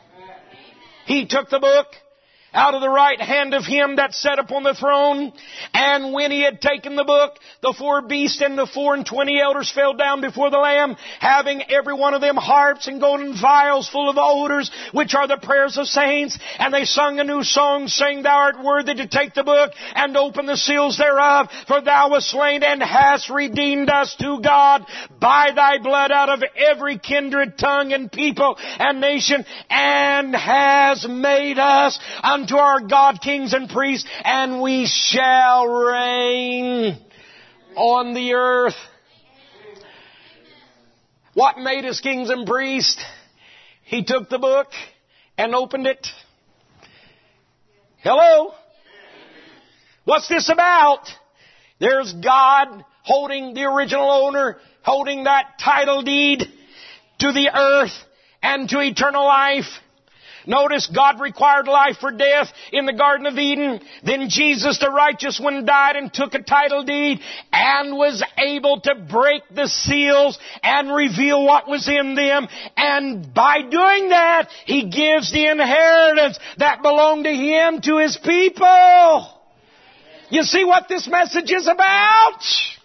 He took the book out of the right hand of him that sat upon the throne. And when he had taken the book, the four beasts and the four and twenty elders fell down before the Lamb, having every one of them harps and golden vials full of odors, which are the prayers of saints. And they sung a new song, saying, Thou art worthy to take the book and open the seals thereof, for thou wast slain and hast redeemed us to God by thy blood out of every kindred, tongue, and people and nation, and has made us unto our God kings and priests, and we shall reign on the earth. What made us kings and priests? He took the book and opened it. Hello? What's this about? There's God holding the original owner, holding that title deed to the earth and to eternal life. Notice God required life for death in the Garden of Eden. Then Jesus, the righteous one, died and took a title deed and was able to break the seals and reveal what was in them. And by doing that, He gives the inheritance that belonged to Him to His people. You see what this message is about?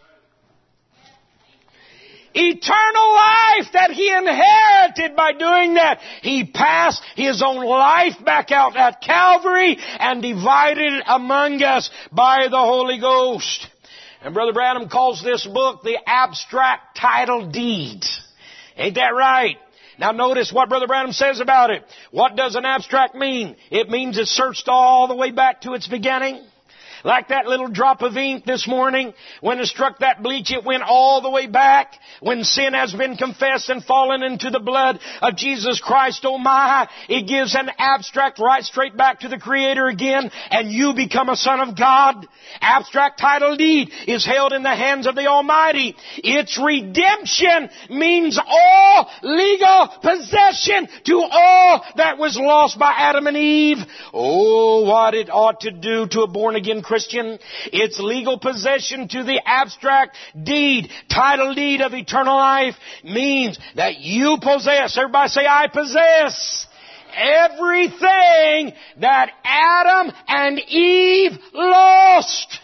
Eternal life that He inherited by doing that. He passed His own life back out at Calvary and divided it among us by the Holy Ghost. And Brother Branham calls this book the abstract title deed. Ain't that right? Now notice what Brother Branham says about it. What does an abstract mean? It means it's searched all the way back to its beginning. Like that little drop of ink this morning, when it struck that bleach, it went all the way back. When sin has been confessed and fallen into the blood of Jesus Christ, oh my, it gives an abstract right straight back to the Creator again, and you become a son of God. Abstract title deed is held in the hands of the Almighty. Its redemption means all legal possession to all that was lost by Adam and Eve. Oh, what it ought to do to a born-again Christian. Its legal possession to the abstract deed, title deed of eternal life, means that you possess, everybody say, I possess everything that Adam and Eve lost.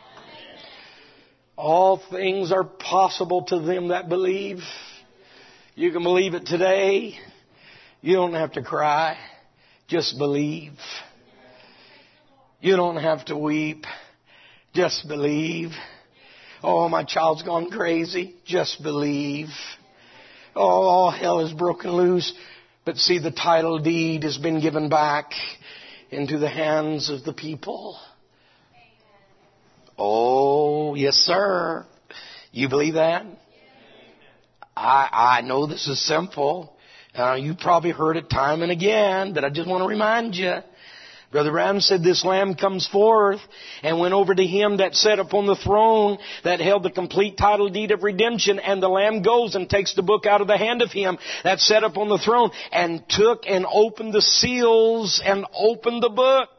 All things are possible to them that believe. You can believe it today. You don't have to cry. Just believe. You don't have to weep. Just believe. Oh, my child's gone crazy. Just believe. Oh, all hell is broken loose. But see, the title deed has been given back into the hands of the people. Oh, yes, sir. You believe that? I, I know this is simple. Uh, you probably heard it time and again, but I just want to remind you. Brother Branham said this Lamb comes forth and went over to him that sat upon the throne that held the complete title deed of redemption. And the Lamb goes and takes the book out of the hand of him that sat upon the throne and took and opened the seals and opened the book.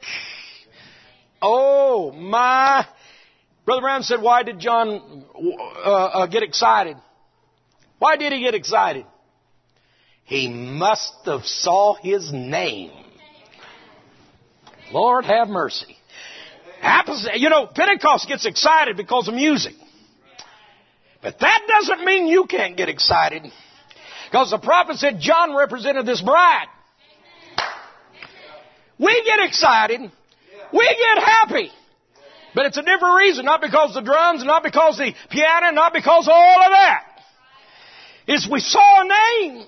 Oh, my. Brother Branham said, why did John uh, uh, get excited? Why did he get excited? He must have saw his name. Lord have mercy. Happens, you know, Pentecost gets excited because of music. But that doesn't mean you can't get excited. Because the prophet said John represented this bride. We get excited. We get happy. But it's a different reason. Not because of the drums, not because of the piano, not because of all of that. It's we saw a name.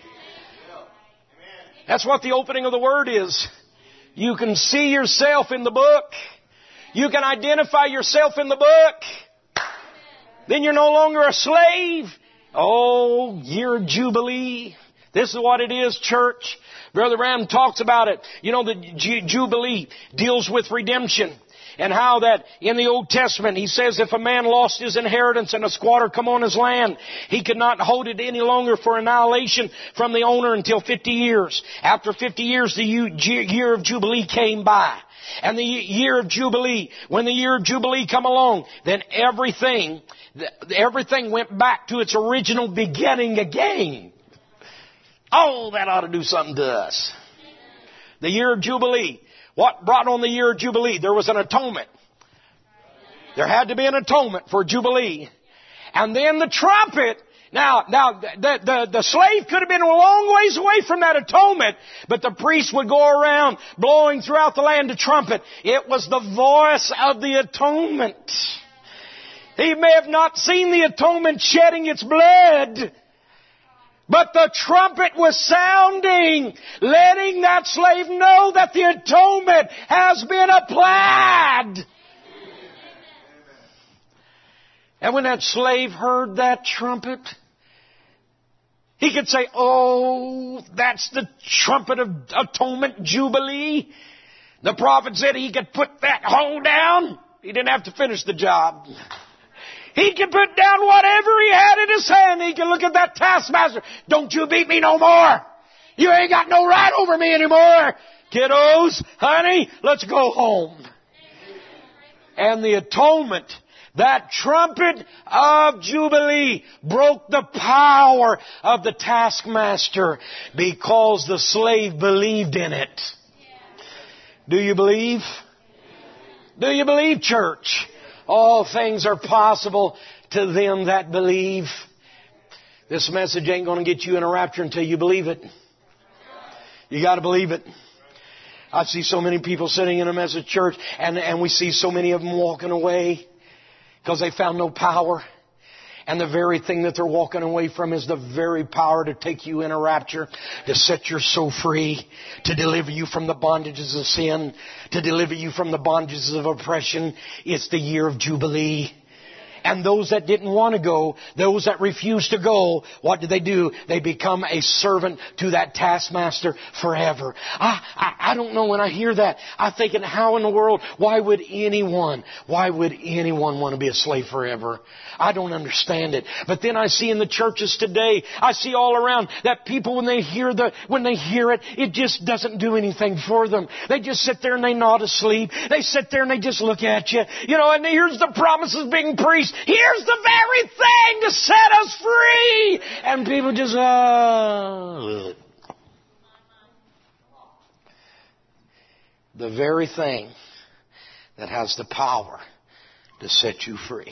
That's what the opening of the Word is. You can see yourself in the book. You can identify yourself in the book. Then you're no longer a slave. Oh, year of Jubilee. This is what it is, church. Brother Branham talks about it. You know, the Ju- Jubilee deals with redemption. And how that in the Old Testament, he says if a man lost his inheritance and a squatter come on his land, he could not hold it any longer for annihilation from the owner until fifty years. After fifty years, the year of Jubilee came by. And the year of Jubilee, when the year of Jubilee come along, then everything, everything went back to its original beginning again. Oh, that ought to do something to us. The year of Jubilee. What brought on the year of Jubilee? There was an atonement. There had to be an atonement for Jubilee. And then the trumpet. Now, now the, the, the slave could have been a long ways away from that atonement, but the priest would go around blowing throughout the land a trumpet. It was the voice of the atonement. He may have not seen the atonement shedding its blood, but the trumpet was sounding, letting that slave know that the atonement has been applied. And when that slave heard that trumpet, he could say, oh, that's the trumpet of atonement, Jubilee. The prophet said he could put that hole down. He didn't have to finish the job. He can put down whatever he had in his hand. He can look at that taskmaster. Don't you beat me no more. You ain't got no right over me anymore. Kiddos, honey, let's go home. And the atonement, that trumpet of Jubilee, broke the power of the taskmaster because the slave believed in it. Do you believe? Do you believe, church? All things are possible to them that believe. This message ain't going to get you in a rapture until you believe it. You got to believe it. I see so many people sitting in a message church, and, and we see so many of them walking away because they found no power. And the very thing that they're walking away from is the very power to take you in a rapture, to set your soul free, to deliver you from the bondages of sin, to deliver you from the bondages of oppression. It's the year of Jubilee. And those that didn't want to go, those that refused to go, what did they do? They become a servant to that taskmaster forever. I, I, I don't know, when I hear that, I'm thinking, how in the world, why would anyone, why would anyone want to be a slave forever? I don't understand it. But then I see in the churches today, I see all around that people, when they hear the, when they hear it, it just doesn't do anything for them. They just sit there and they nod asleep. They sit there and they just look at you. You know, and here's the promises being preached. Here's the very thing to set us free. And people just, uh, the very thing that has the power to set you free.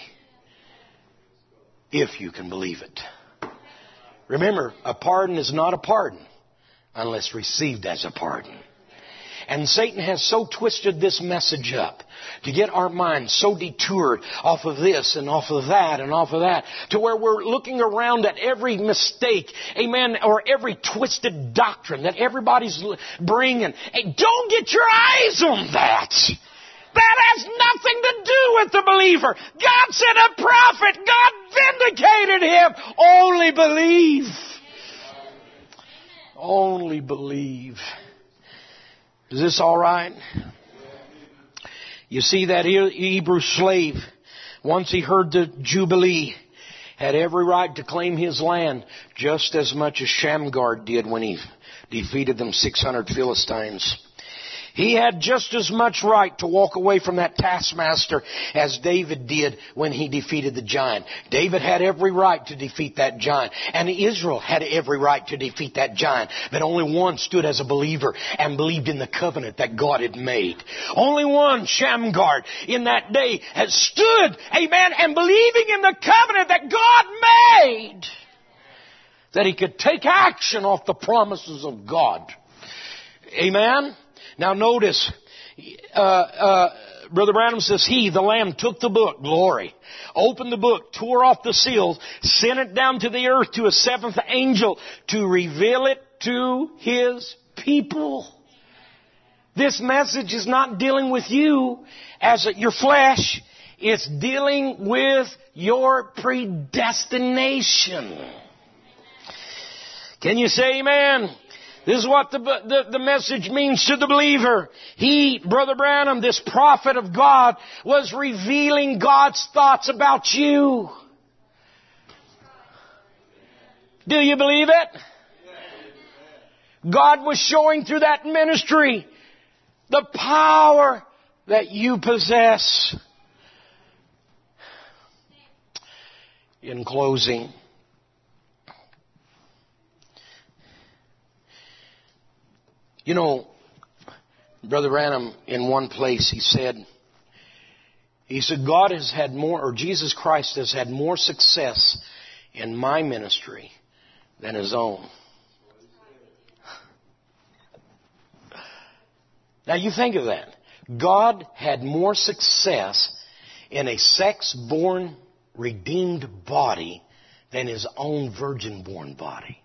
If you can believe it. Remember, a pardon is not a pardon unless received as a pardon. And Satan has so twisted this message up to get our minds so detoured off of this and off of that and off of that, to where we're looking around at every mistake, amen, or every twisted doctrine that everybody's bringing. Hey, don't get your eyes on that. That has nothing to do with the believer. God sent a prophet. God vindicated him. Only believe. Only believe. Is this all right? You see, that Hebrew slave, once he heard the Jubilee, had every right to claim his land just as much as Shamgar did when he defeated them six hundred Philistines. He had just as much right to walk away from that taskmaster as David did when he defeated the giant. David had every right to defeat that giant. And Israel had every right to defeat that giant. But only one stood as a believer and believed in the covenant that God had made. Only one, Shamgar, in that day had stood, amen, and believing in the covenant that God made, that he could take action off the promises of God. Amen? Now notice, uh, uh, Brother Branham says, he, the Lamb, took the book, glory, opened the book, tore off the seals, sent it down to the earth to a seventh angel to reveal it to his people. This message is not dealing with you as a, your flesh. It's dealing with your predestination. Can you say amen? This is what the, the, the message means to the believer. He, Brother Branham, this prophet of God, was revealing God's thoughts about you. Do you believe it? God was showing through that ministry the power that you possess. In closing, you know, Brother Branham, in one place, he said, he said, God has had more, or Jesus Christ has had more success in my ministry than his own. Now you think of that. God had more success in a sex-born, redeemed body than his own virgin-born body.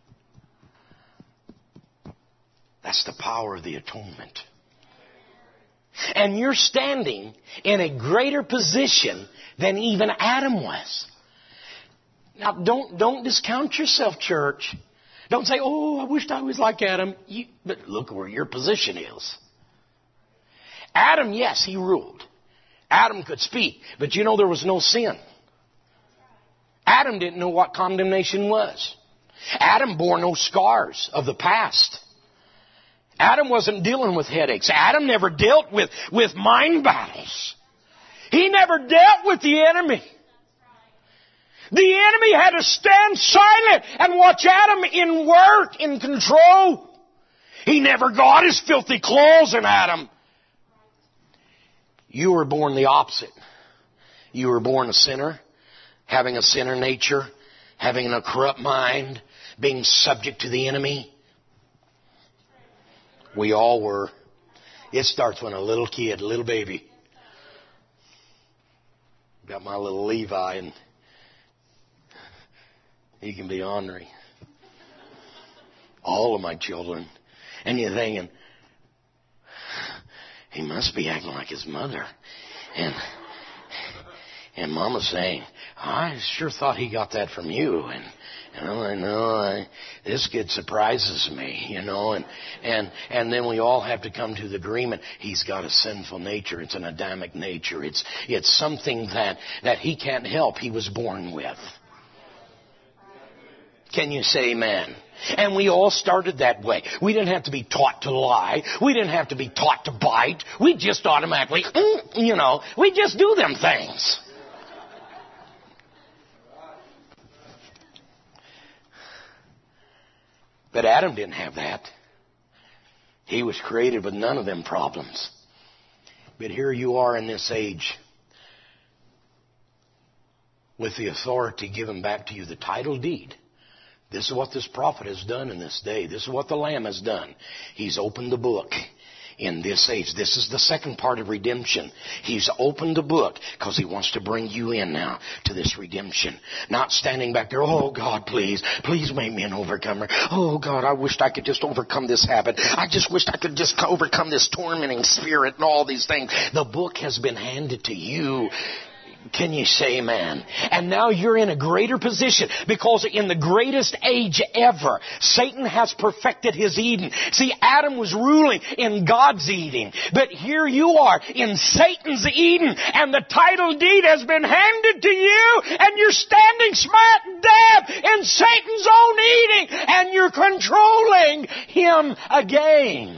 That's the power of the atonement. And you're standing in a greater position than even Adam was. Now, don't, don't discount yourself, church. Don't say, oh, I wished I was like Adam. You, but look where your position is. Adam, yes, he ruled. Adam could speak, but you know there was no sin. Adam didn't know what condemnation was. Adam bore no scars of the past. Adam wasn't dealing with headaches. Adam never dealt with, with mind battles. He never dealt with the enemy. The enemy had to stand silent and watch Adam in work, in control. He never got his filthy clothes in Adam. You were born the opposite. You were born a sinner, having a sinner nature, having a corrupt mind, being subject to the enemy. We all were. It starts when a little kid, a little baby. Got my little Levi, and He can be ornery. All of my children. And you're thinking, he must be acting like his mother. And and Mama's saying, I sure thought he got that from you. And, and I'm like, no, I, this kid surprises me, you know. And, and, and then we all have to come to the agreement. He's got a sinful nature. It's an Adamic nature. It's, it's something that, that he can't help. He was born with. Can you say amen? And we all started that way. We didn't have to be taught to lie. We didn't have to be taught to bite. We just automatically, you know, we just do them things. But Adam didn't have that. He was created with none of them problems. But here you are in this age with the authority given back to you, the title deed. This is what this prophet has done in this day. This is what the Lamb has done. He's opened the book in this age. This is the second part of redemption. He's opened the book because he wants to bring you in now to this redemption. Not standing back there, oh God, please, please make me an overcomer. Oh God, I wished I could just overcome this habit. I just wished I could just overcome this tormenting spirit and all these things. The book has been handed to you. Can you say amen? And now you're in a greater position because in the greatest age ever, Satan has perfected his Eden. See, Adam was ruling in God's Eden. But here you are in Satan's Eden. And the title deed has been handed to you. And you're standing smack dab in Satan's own Eden. And you're controlling him again.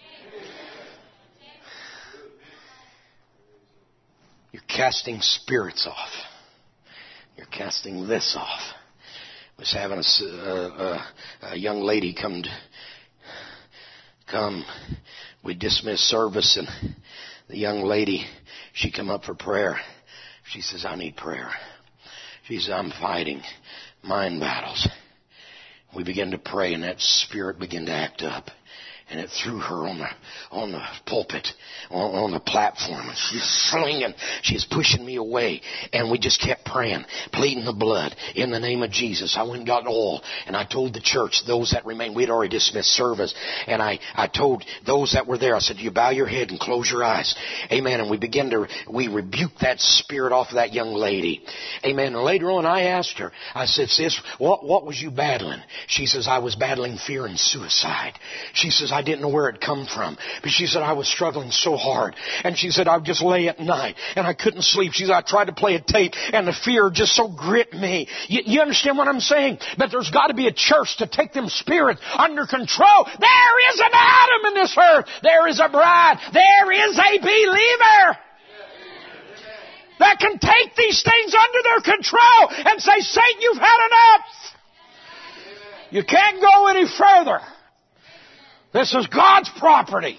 You're casting spirits off. You're casting this off. I was having a, a, a young lady come, to, come. We dismissed service, and the young lady, she come up for prayer. She says, I need prayer. She says, I'm fighting mind battles. We began to pray, and that spirit began to act up. And it threw her on the on the pulpit, on, on the platform. And she's slinging. She's pushing me away. And we just kept praying, pleading the blood in the name of Jesus. I went and got oil. And I told the church, those that remained, we'd already dismissed service. And I, I told those that were there, I said, you bow your head and close your eyes. Amen. And we began to, we rebuked that spirit off of that young lady. Amen. And later on I asked her, I said, sis, what, what was you battling? She says, I was battling fear and suicide. She says, I didn't know where it come from. But she said, I was struggling so hard. And she said, I would just lay at night and I couldn't sleep. She said, I tried to play a tape and the fear just so gripped me. You, you understand what I'm saying? But there's got to be a church to take them spirits under control. There is an Adam in this earth. There is a bride. There is a believer that can take these things under their control and say, Satan, you've had enough. You can't go any further. This is God's property.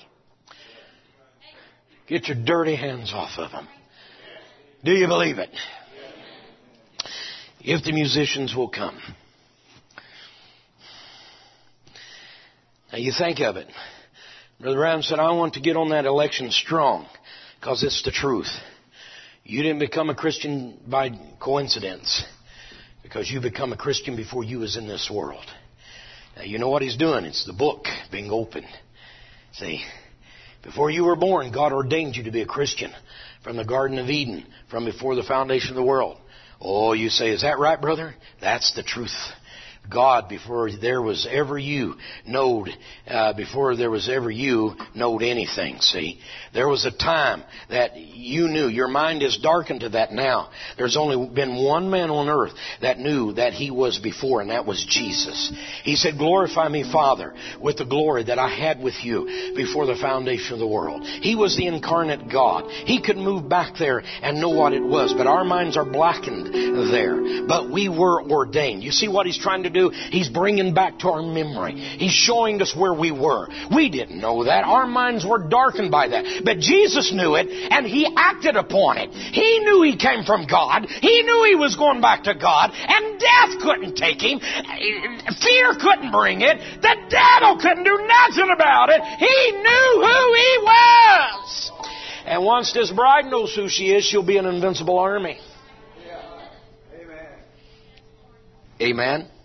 Get your dirty hands off of them. Do you believe it? If the musicians will come. Now you think of it. Brother Brown said, I want to get on that election strong because it's the truth. You didn't become a Christian by coincidence because you become a Christian before you was in this world. Now, you know what he's doing? It's the book being opened. See, before you were born, God ordained you to be a Christian from the Garden of Eden, from before the foundation of the world. Oh, you say, is that right, brother? That's the truth. God, before there was ever you, knowed, uh, before there was ever you, knowed anything, see. There was a time that you knew. Your mind is darkened to that now. There's only been one man on earth that knew that he was before, and that was Jesus. He said, glorify me, Father, with the glory that I had with you before the foundation of the world. He was the incarnate God. He could move back there and know what it was, but our minds are blackened there. But we were ordained. You see what he's trying to do? He's bringing back to our memory. He's showing us where we were. We didn't know that. Our minds were darkened by that. But Jesus knew it, and He acted upon it. He knew He came from God. He knew He was going back to God. And death couldn't take Him. Fear couldn't bring it. The devil couldn't do nothing about it. He knew who He was. And once this bride knows who she is, she'll be an invincible army. Amen. Amen.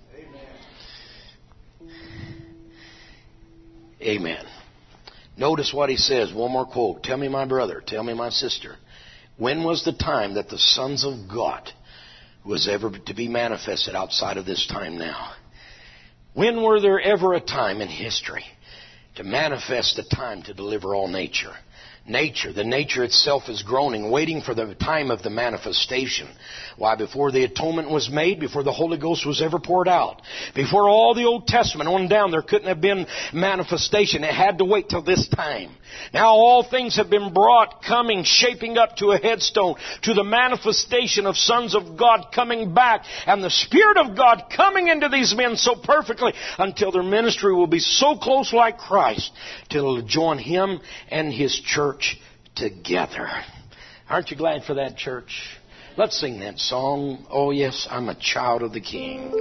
Amen. Notice what he says. One more quote. Tell me, my brother, tell me, my sister, when was the time that the sons of God was ever to be manifested outside of this time now? When were there ever a time in history to manifest the time to deliver all nature? Nature, the nature itself is groaning, waiting for the time of the manifestation. Why, before the atonement was made, before the Holy Ghost was ever poured out, before all the Old Testament on down, there couldn't have been manifestation. It had to wait till this time. Now all things have been brought, coming, shaping up to a headstone, to the manifestation of sons of God coming back, and the Spirit of God coming into these men so perfectly until their ministry will be so close like Christ, till it'll join Him and His church together. Aren't you glad for that, church? Let's sing that song. Oh yes, I'm a child of the King.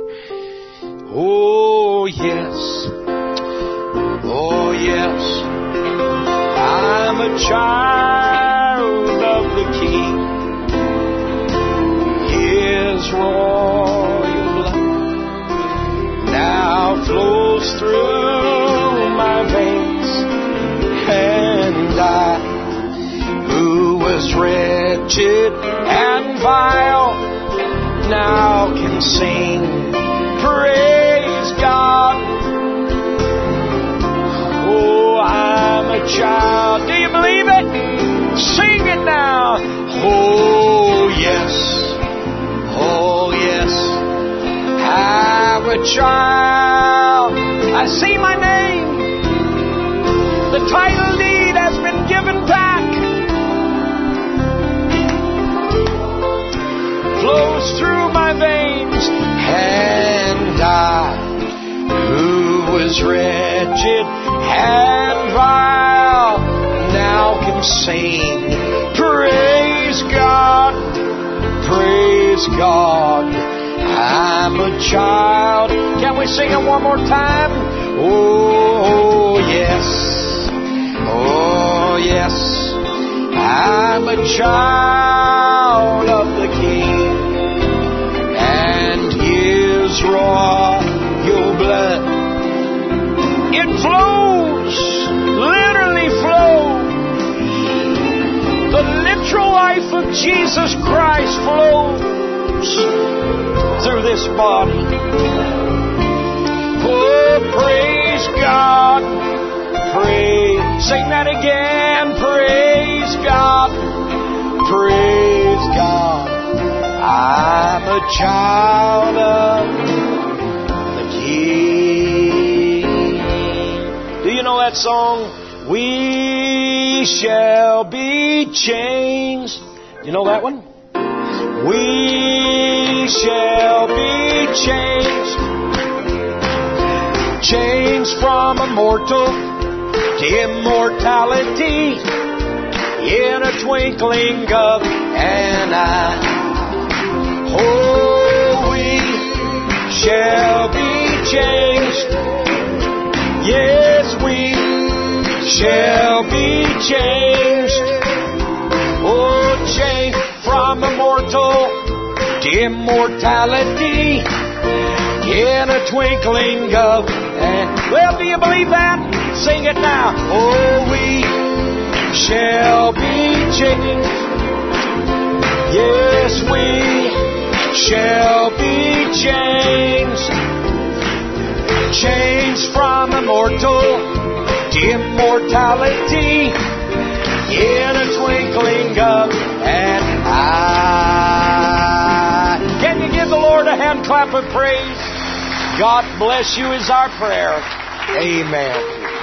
Oh yes. Oh yes. I'm a child of the King. His royal blood now flows through my veins, and I, who was wretched and vile, now can sing, praise God. Oh, I'm a child. Do you believe it? Sing it now. Oh, yes. Oh, yes. I'm a child. I see my name. The title deed has been given back. Flows through my veins, and I, who was wretched and vile, now can sing, praise God, praise God. I'm a child. Can we sing it one more time? Oh, yes. Oh, yes. I'm a child of the King, and His royal blood, it flows, literally flows. The literal life of Jesus Christ flows through this body. Oh, praise God. Praise. Sing that again. Praise God. Praise God. I'm a child of the King. Do you know that song? We shall be changed. You know that one? We shall be changed. Changed from a mortal to immortality in a twinkling of an eye. Oh, we shall be changed. Yes, we shall be changed. Oh, changed from a mortal to immortality in a twinkling of an eye. Well, do you believe that? Sing it now. Oh, we shall be changed. Yes, we shall be changed. Changed from immortal to immortality in a twinkling of an eye. Can you give the Lord a hand clap of praise? God bless you is our prayer. Amen.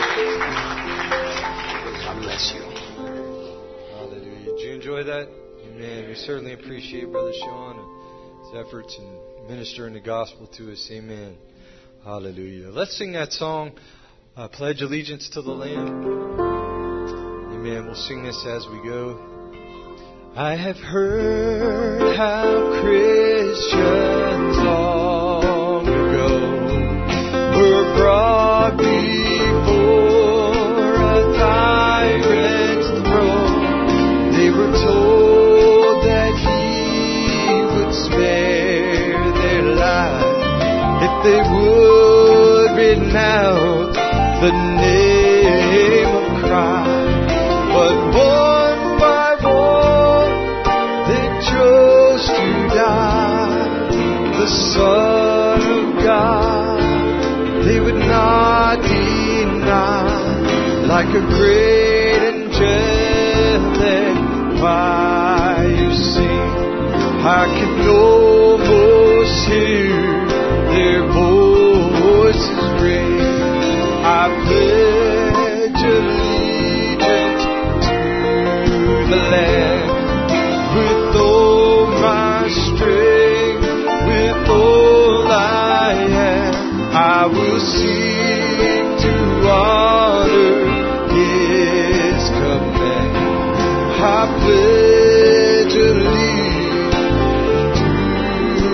God bless you. Hallelujah. Did you enjoy that? Amen. We certainly appreciate Brother Sean and his efforts in ministering the gospel to us. Amen. Hallelujah. Let's sing that song, uh, Pledge Allegiance to the Lamb. Amen. We'll sing this as we go. I have heard how Christians long ago were brought before a tyrant's throne. They were told that He would spare their lives if they would renounce the name name of Christ. But one by one they chose to die. The Son of God they would not deny. Like a great angelic choir sing, I can almost hear their voices ring. I pledge allegiance to the Lamb with all my strength, with all I am. I will seek to honor His command. I pledge allegiance to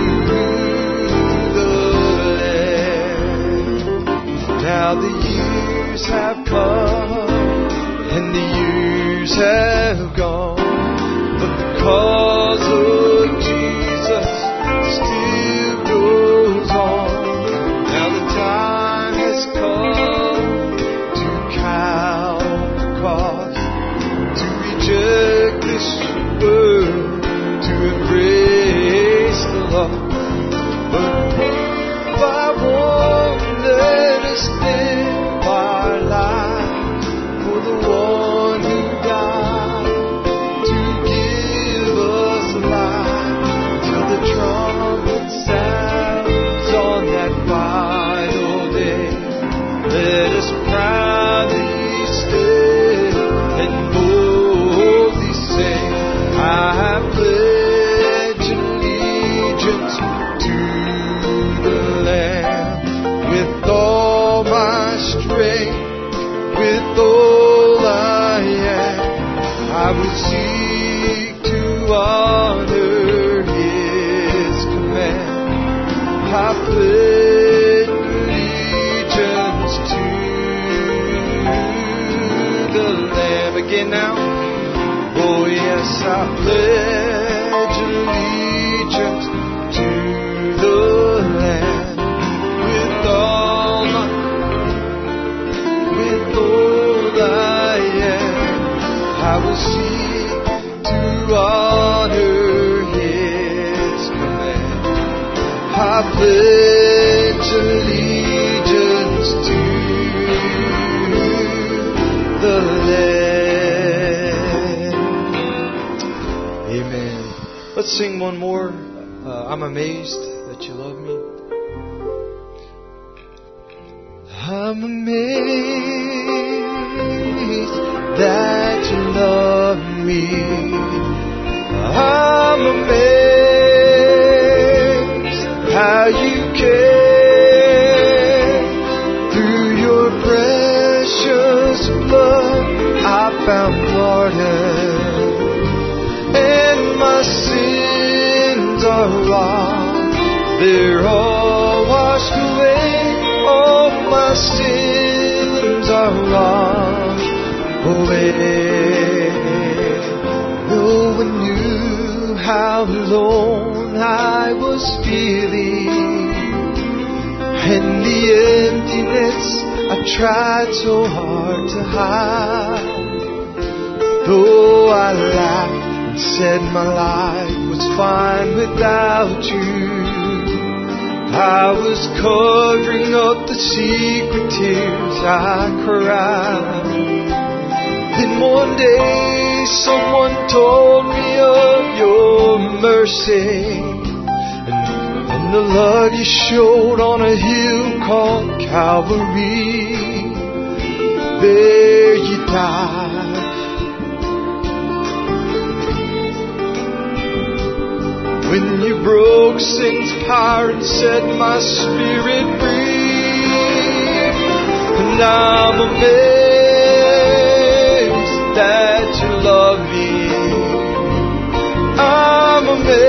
the Lamb. Now the years have come and the years have gone, but the cause of Jesus still goes on. Now the time has come to count the cost, to reject this world, to embrace the love. But one by one, let us live our lives for the one who died to give us life till the trumpet sounds on that final day. Let us proudly stand and boldly say, I pledge allegiance to the Lamb with all my strength, with all I am. I will seek to honor His command. I pledge allegiance to the Lamb. Again now. Oh yes, I pledge allegiance to the Lamb with all my, with all I am. I will seek to honor His command. I pledge allegiance to the Lamb. Amen. Let's sing one more. Uh, I'm amazed that you love me. I'm amazed that you love me. I'm amazed how you care. Through your precious blood I found pardon, and my sins are washed. They're all washed away. All my sins are washed away. No one knew how alone I was feeling, and the emptiness I tried so hard to hide. Though I laughed and said my life was fine without you, I was covering up the secret tears I cried. Then one day someone told me of your mercy, and, and the love you showed on a hill called Calvary. There you died. When you broke sin's power and set my spirit free. And I'm amazed that you love me. I'm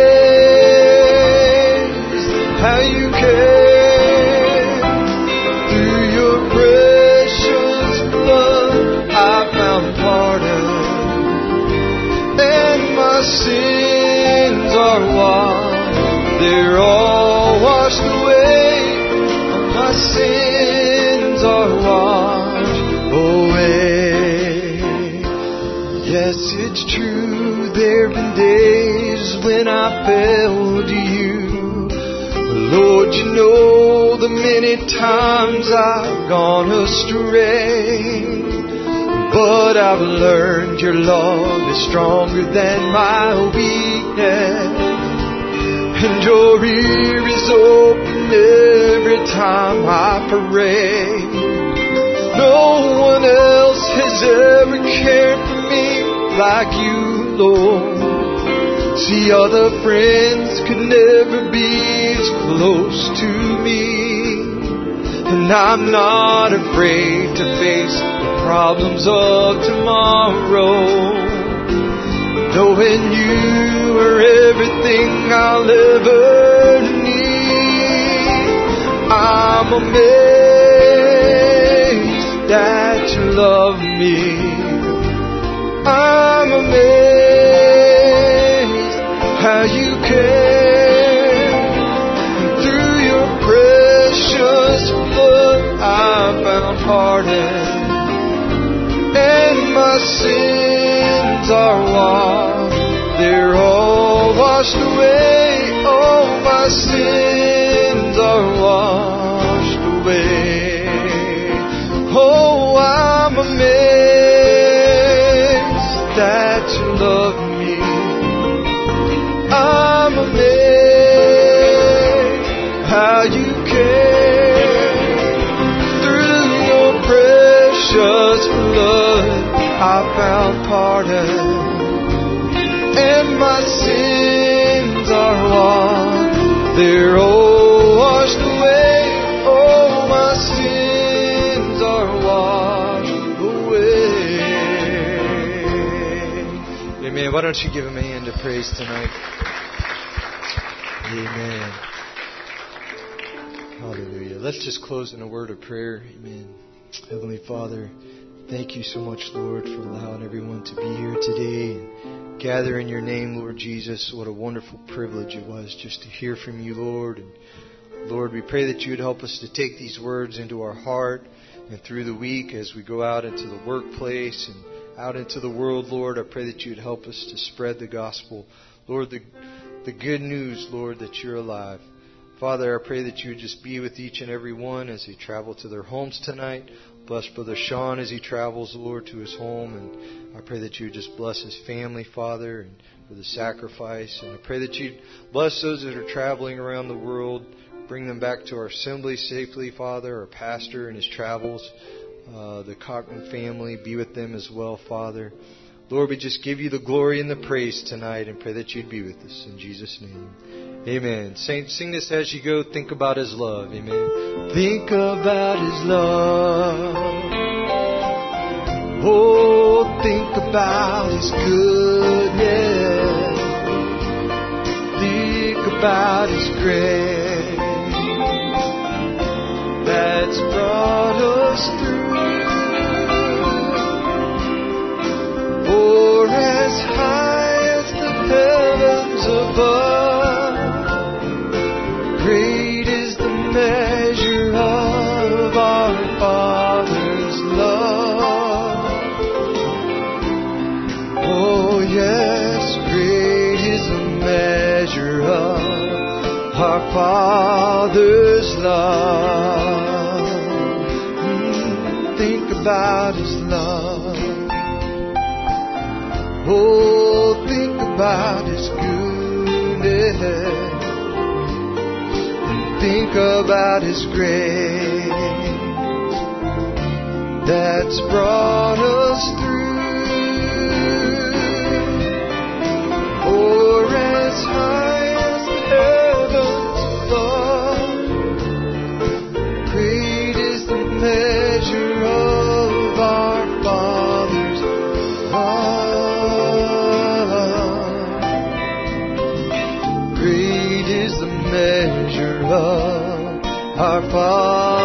amazed how you care. Through your precious blood I found pardon, and my sins are washed. They're all washed away. My sins are washed away. it's true, there have been days when I fell to you. Lord, you know the many times I've gone astray. But I've learned your love is stronger than my weakness. And your ear is open every time I pray. No one else has ever cared for me like you, Lord. See, other friends could never be as close to me. And I'm not afraid to face the problems of tomorrow, knowing you are everything I'll ever need. I'm amazed that you love me. I'm amazed how you care. And through your precious blood I found pardon, and my sins are washed. They're all washed away. Oh, my sins are washed away. Oh, I'm amazed that you love me. I'm amazed how you care. Through your precious blood I found pardon, and my sins are washed. They're all washed away. Oh, my sins are washed away. Amen. Why don't you give him a hand of praise tonight? Amen. Hallelujah. Let's just close in a word of prayer. Amen. Heavenly Father, thank you so much, Lord, for allowing everyone to be here today and gather in your name, Lord Jesus. What a wonderful privilege it was just to hear from you, Lord. And Lord, we pray that you would help us to take these words into our heart and through the week as we go out into the workplace and out into the world, Lord. I pray that you would help us to spread the gospel. Lord, the, the good news, Lord, that you're alive. Father, I pray that you would just be with each and every one as they travel to their homes tonight. Bless Brother Sean as he travels, Lord, to his home. And I pray that you would just bless his family, Father, and for the sacrifice. And I pray that you'd bless those that are traveling around the world. Bring them back to our assembly safely, Father. Our pastor and his travels. Uh, the Cochran family, be with them as well, Father. Lord, we just give you the glory and the praise tonight and pray that you'd be with us. In Jesus' name. Amen. Saints, sing this as you go. Think about his love. Amen. Think about his love. Oh, think about his goodness. Think about his grace that's brought us through. For as high as the heavens above, great is the measure of our Father's love. Oh yes, great is the measure of our Father's love. Mm, think about his love. Oh, think about his goodness. Think about his grace that's brought us through. For as high as the heavens above, great is the measure of our Father's love. Great is the measure of our Father's